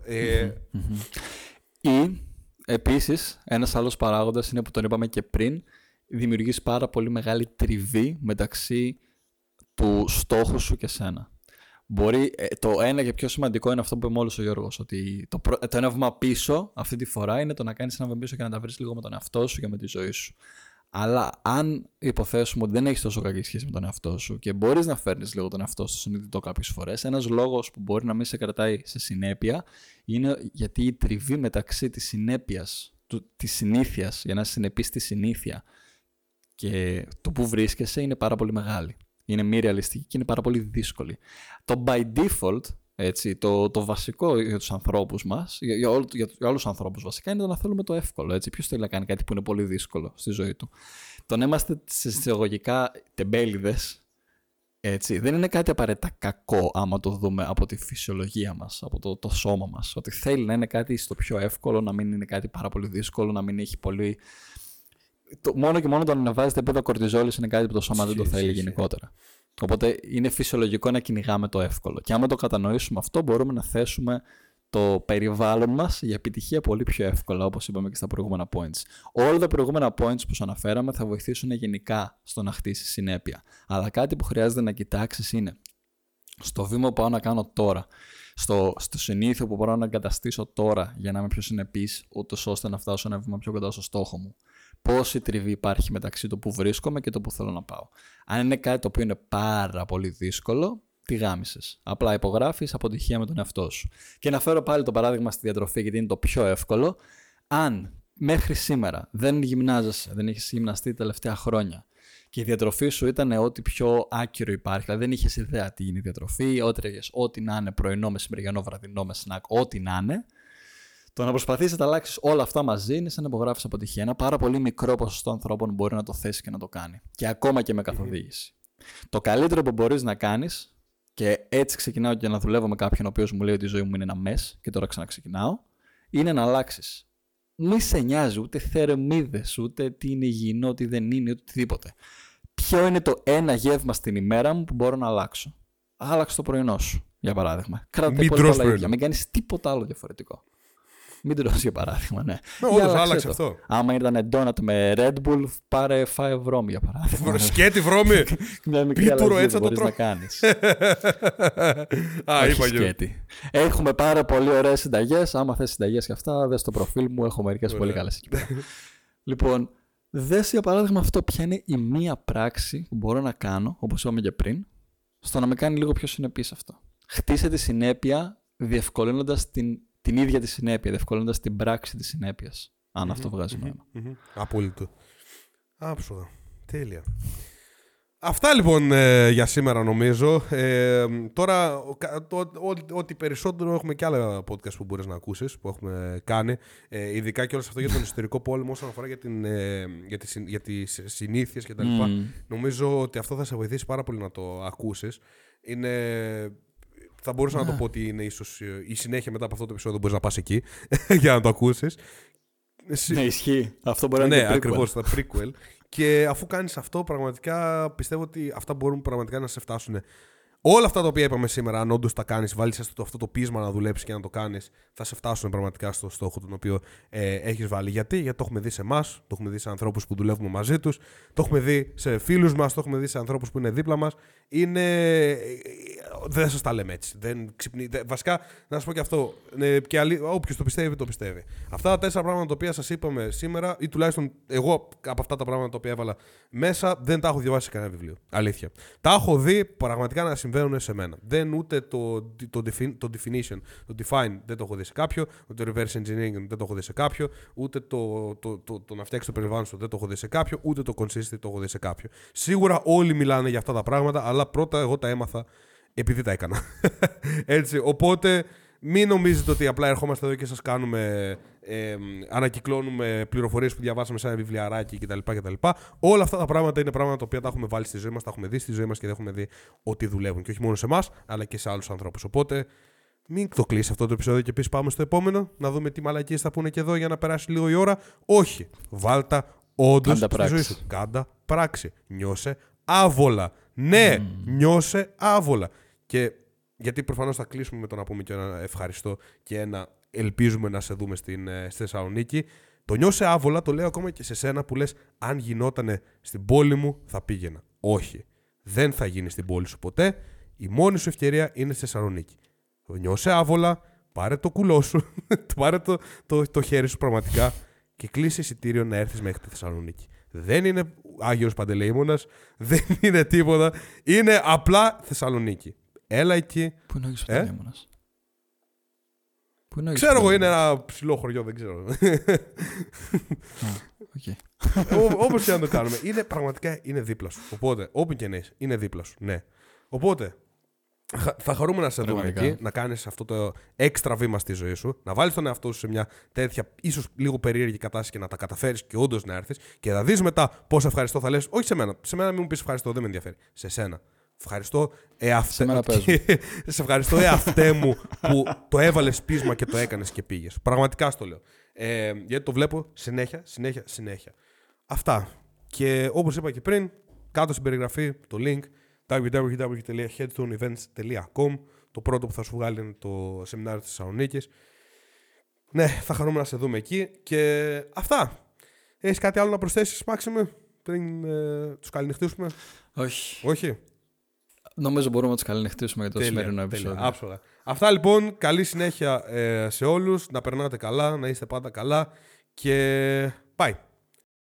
Ή επίσης, ένας άλλος παράγοντας είναι που τον είπαμε και πριν, δημιουργείς πάρα πολύ μεγάλη τριβή μεταξύ του στόχου σου και σένα. Μπορεί, το ένα και πιο σημαντικό είναι αυτό που είπε μόλις ο Γιώργος, ότι το ένα βήμα πίσω αυτή τη φορά είναι το να κάνεις ένα βήμα πίσω και να τα βρεις λίγο με τον εαυτό σου και με τη ζωή σου. Αλλά αν υποθέσουμε ότι δεν έχεις τόσο κακή σχέση με τον εαυτό σου και μπορείς να φέρνεις λίγο τον εαυτό σου συνειδητό κάποιες φορές, ένας λόγος που μπορεί να μην σε κρατάει σε συνέπεια είναι γιατί η τριβή μεταξύ της συνέπειας, της συνήθειας, για να είσαι συνεπής στη συνήθεια και το που βρίσκεσαι είναι πάρα πολύ μεγάλη. Είναι μη ρεαλιστική και είναι πάρα πολύ δύσκολη. Το by default, έτσι, το βασικό για τους ανθρώπους μας, για όλους τους ανθρώπους βασικά, είναι το να θέλουμε το εύκολο. Έτσι. Ποιος θέλει να κάνει κάτι που είναι πολύ δύσκολο στη ζωή του? Το να είμαστε σε εισαγωγικά τεμπέληδες, έτσι, δεν είναι κάτι απαραίτητα κακό άμα το δούμε από τη φυσιολογία μας, από το σώμα μας. Ότι θέλει να είναι κάτι στο πιο εύκολο, να μην είναι κάτι πάρα πολύ δύσκολο, να μην έχει πολύ... Μόνο και μόνο το να ανεβάζει τα επίπεδα κορτιζόλης είναι κάτι που το σώμα δεν το θέλει γενικότερα. Οπότε είναι φυσιολογικό να κυνηγάμε το εύκολο. Και άμα το κατανοήσουμε αυτό, μπορούμε να θέσουμε το περιβάλλον μας για επιτυχία πολύ πιο εύκολα, όπως είπαμε και στα προηγούμενα points. Όλα τα προηγούμενα points που σου αναφέραμε θα βοηθήσουν γενικά στο να χτίσεις συνέπεια. Αλλά κάτι που χρειάζεται να κοιτάξεις είναι στο βήμα που πάω να κάνω τώρα, στο συνήθειο που μπορώ να εγκαταστήσω τώρα για να είμαι πιο συνεπής, ούτως ώστε να φτάσω ένα βήμα πιο κοντά στο στόχο μου. Πόση τριβή υπάρχει μεταξύ του που βρίσκομαι και το που θέλω να πάω. Αν είναι κάτι το οποίο είναι πάρα πολύ δύσκολο, τη γάμισες. Απλά υπογράφεις αποτυχία με τον εαυτό σου. Και να φέρω πάλι το παράδειγμα στη διατροφή, γιατί είναι το πιο εύκολο. Αν μέχρι σήμερα δεν γυμνάζεσαι, δεν έχεις γυμναστεί τα τελευταία χρόνια και η διατροφή σου ήταν ό,τι πιο άκυρο υπάρχει, δηλαδή δεν είχες ιδέα τι είναι η διατροφή, ό,τι να είναι πρωινό, μεσημεριανό, βραδινό, με σνακ, ό,τι να είναι, το να προσπαθήσεις να τα αλλάξεις όλα αυτά μαζί είναι σαν να υπογράφεις αποτυχία. Ένα πάρα πολύ μικρό ποσοστό ανθρώπων μπορεί να το θέσει και να το κάνει. Και ακόμα και με καθοδήγηση. Το καλύτερο που μπορείς να κάνεις, και έτσι ξεκινάω και να δουλεύω με κάποιον ο οποίος μου λέει ότι η ζωή μου είναι ένα μες, και τώρα ξαναξεκινάω, είναι να αλλάξεις. Μη σε νοιάζει ούτε θερμίδες, ούτε τι είναι υγιεινό, τι δεν είναι, ούτε οτιδήποτε. Ποιο είναι το ένα γεύμα στην ημέρα μου που μπορώ να αλλάξω? Άλλαξε το πρωινό σου, για παράδειγμα. Κράτα πολλά ίδια. Μην κάνεις τίποτα άλλο διαφορετικό. Μην τρως, για παράδειγμα, ναι. Όντως, άλλαξε αυτό. Άμα ήταν ντόνατ με Red Bull, πάρε 5 βρώμη, για παράδειγμα. Σκέτη βρώμη. Μια μικρή αλλαγή μπορείς να κάνεις. Α, είπα σκέτη. Έχουμε πάρα πολύ ωραίες συνταγές. Άμα θες συνταγές και αυτά, δες το προφίλ μου. Έχω μερικές πολύ καλές εκεί πέρα. Λοιπόν, δες για παράδειγμα αυτό. Ποια είναι η μία πράξη που μπορώ να κάνω, όπως είπαμε και πριν, στο να με κάνει λίγο πιο συνεπής αυτό. Χτίσε τη συνέπεια διευκολύνοντας την ίδια τη συνέπεια, διευκολύνοντας την πράξη της συνέπειας. Αν αυτό βγάζει νόημα. Απόλυτο. Άψογα. Τέλεια. Αυτά λοιπόν για σήμερα νομίζω. Τώρα, ό,τι περισσότερο έχουμε και άλλα podcast που μπορείς να ακούσεις, που έχουμε κάνει. Ειδικά και όλο αυτό για τον εσωτερικό πόλεμο, όσον αφορά για τις συνήθειες κτλ. Νομίζω ότι αυτό θα σε βοηθήσει πάρα πολύ να το ακούσεις. Θα μπορούσα να το πω ότι είναι ίσως η συνέχεια μετά από αυτό το επεισόδιο, μπορείς να πας εκεί για να το ακούσεις. Ναι, ισχύει. Αυτό μπορεί να είναι το prequel. Ακριβώς, το prequel. Και αφού κάνεις αυτό, πραγματικά πιστεύω ότι αυτά μπορούν πραγματικά να σε φτάσουν. Όλα αυτά τα οποία είπαμε σήμερα, αν όντως τα κάνεις, βάλεις αυτό το πείσμα να δουλέψεις και να το κάνεις, θα σε φτάσουν πραγματικά στο στόχο τον οποίο έχεις βάλει. Γιατί το έχουμε δει σε εμάς, το έχουμε δει σε ανθρώπους που δουλεύουμε μαζί τους, το έχουμε δει σε φίλους μας, το έχουμε δει σε ανθρώπους που είναι δίπλα μας. Δεν σας τα λέμε έτσι. Βασικά, να σας πω και αυτό. Όποιος το πιστεύει, το πιστεύει. Αυτά τα 4 πράγματα τα οποία σας είπαμε σήμερα, ή τουλάχιστον εγώ από αυτά τα πράγματα τα οποία έβαλα μέσα, δεν τα έχω διαβάσει σε κανένα βιβλίο. Αλήθεια. Τα έχω δει πραγματικά να συμβαίνουν σε μένα. Δεν ούτε το definition, το define δεν το έχω δει σε κάποιο, ούτε το reverse engineering δεν το έχω δει σε κάποιο, ούτε το να φτιάξει το περιβάλλον σου δεν το έχω δει σε κάποιο, ούτε το consistency το έχω δει σε κάποιο. Σίγουρα όλοι μιλάνε για αυτά τα πράγματα, αλλά πρώτα εγώ τα έμαθα επειδή τα έκανα. Έτσι, οπότε μην νομίζετε ότι απλά ερχόμαστε εδώ και σας κάνουμε, ανακυκλώνουμε πληροφορίες που διαβάσαμε σε ένα βιβλιαράκι κτλ. Όλα αυτά τα πράγματα είναι πράγματα τα οποία τα έχουμε βάλει στη ζωή μας, τα έχουμε δει στη ζωή μας και δεν έχουμε δει ότι δουλεύουν. Και όχι μόνο σε εμάς, αλλά και σε άλλους ανθρώπους. Οπότε μην το κλείσει αυτό το επεισόδιο και πεις πάμε στο επόμενο, να δούμε τι μαλακίες θα πούνε και εδώ για να περάσει λίγο η ώρα. Όχι. Βάλτα όντως στη ζωή σου. Κάντα πράξη. Νιώσε άβολα. Ναι, νιώσε άβολα. Και γιατί προφανώς θα κλείσουμε με το να πούμε και ένα ευχαριστώ και ένα ελπίζουμε να σε δούμε στη Θεσσαλονίκη. Το νιώσε άβολα το λέω ακόμα και σε σένα που λες αν γινότανε στην πόλη μου θα πήγαινα. Όχι, δεν θα γίνει στην πόλη σου ποτέ. Η μόνη σου ευκαιρία είναι στη Θεσσαλονίκη. Το νιώσε άβολα, πάρε το κουλό σου, πάρε το χέρι σου πραγματικά και κλείσει εισιτήριο να έρθεις μέχρι τη Θεσσαλονίκη. Δεν είναι Άγιος Παντελεήμονας, δεν είναι τίποτα. Είναι απλά Θεσσαλονίκη. Έλα εκεί. Πού είναι ο Άγιος Παντελεήμονας? Ξέρω εγώ, είναι ένα ψηλό χωριό, δεν ξέρω. Όπως και να το κάνουμε. Πραγματικά είναι δίπλα σου. Οπότε, όπου και να είσαι, είναι δίπλα σου. Ναι. Οπότε, θα χαρούμε να σε δούμε εκεί, να κάνεις αυτό το έξτρα βήμα στη ζωή σου, να βάλεις τον εαυτό σου σε μια τέτοια ίσως λίγο περίεργη κατάσταση και να τα καταφέρεις και όντως να έρθεις και θα δεις μετά πώς ευχαριστώ θα λες. Όχι σε μένα. Σε μένα μην μου πεις ευχαριστώ, δεν με ενδιαφέρει. Σε σένα. Ευχαριστώ σε ευχαριστώ εαυτέ μου που το έβαλες πείσμα και το έκανες και πήγες. Πραγματικά στο λέω. Γιατί το βλέπω συνέχεια. Αυτά. Και όπως είπα και πριν, κάτω στην περιγραφή το link www.headstoneevents.com. Το πρώτο που θα σου βγάλει είναι το σεμινάριο της Θεσσαλονίκης. Ναι, θα χαρούμε να σε δούμε εκεί. Και αυτά. Έχεις κάτι άλλο να προσθέσεις, Μάξιμε, πριν τους καληνυχτήσουμε? Όχι. Νομίζω μπορούμε να τους καληνυχτήσουμε για το σημερινό επεισόδιο. Άψογα. Αυτά λοιπόν. Καλή συνέχεια σε όλους. Να περνάτε καλά, να είστε πάντα καλά. Και πάει.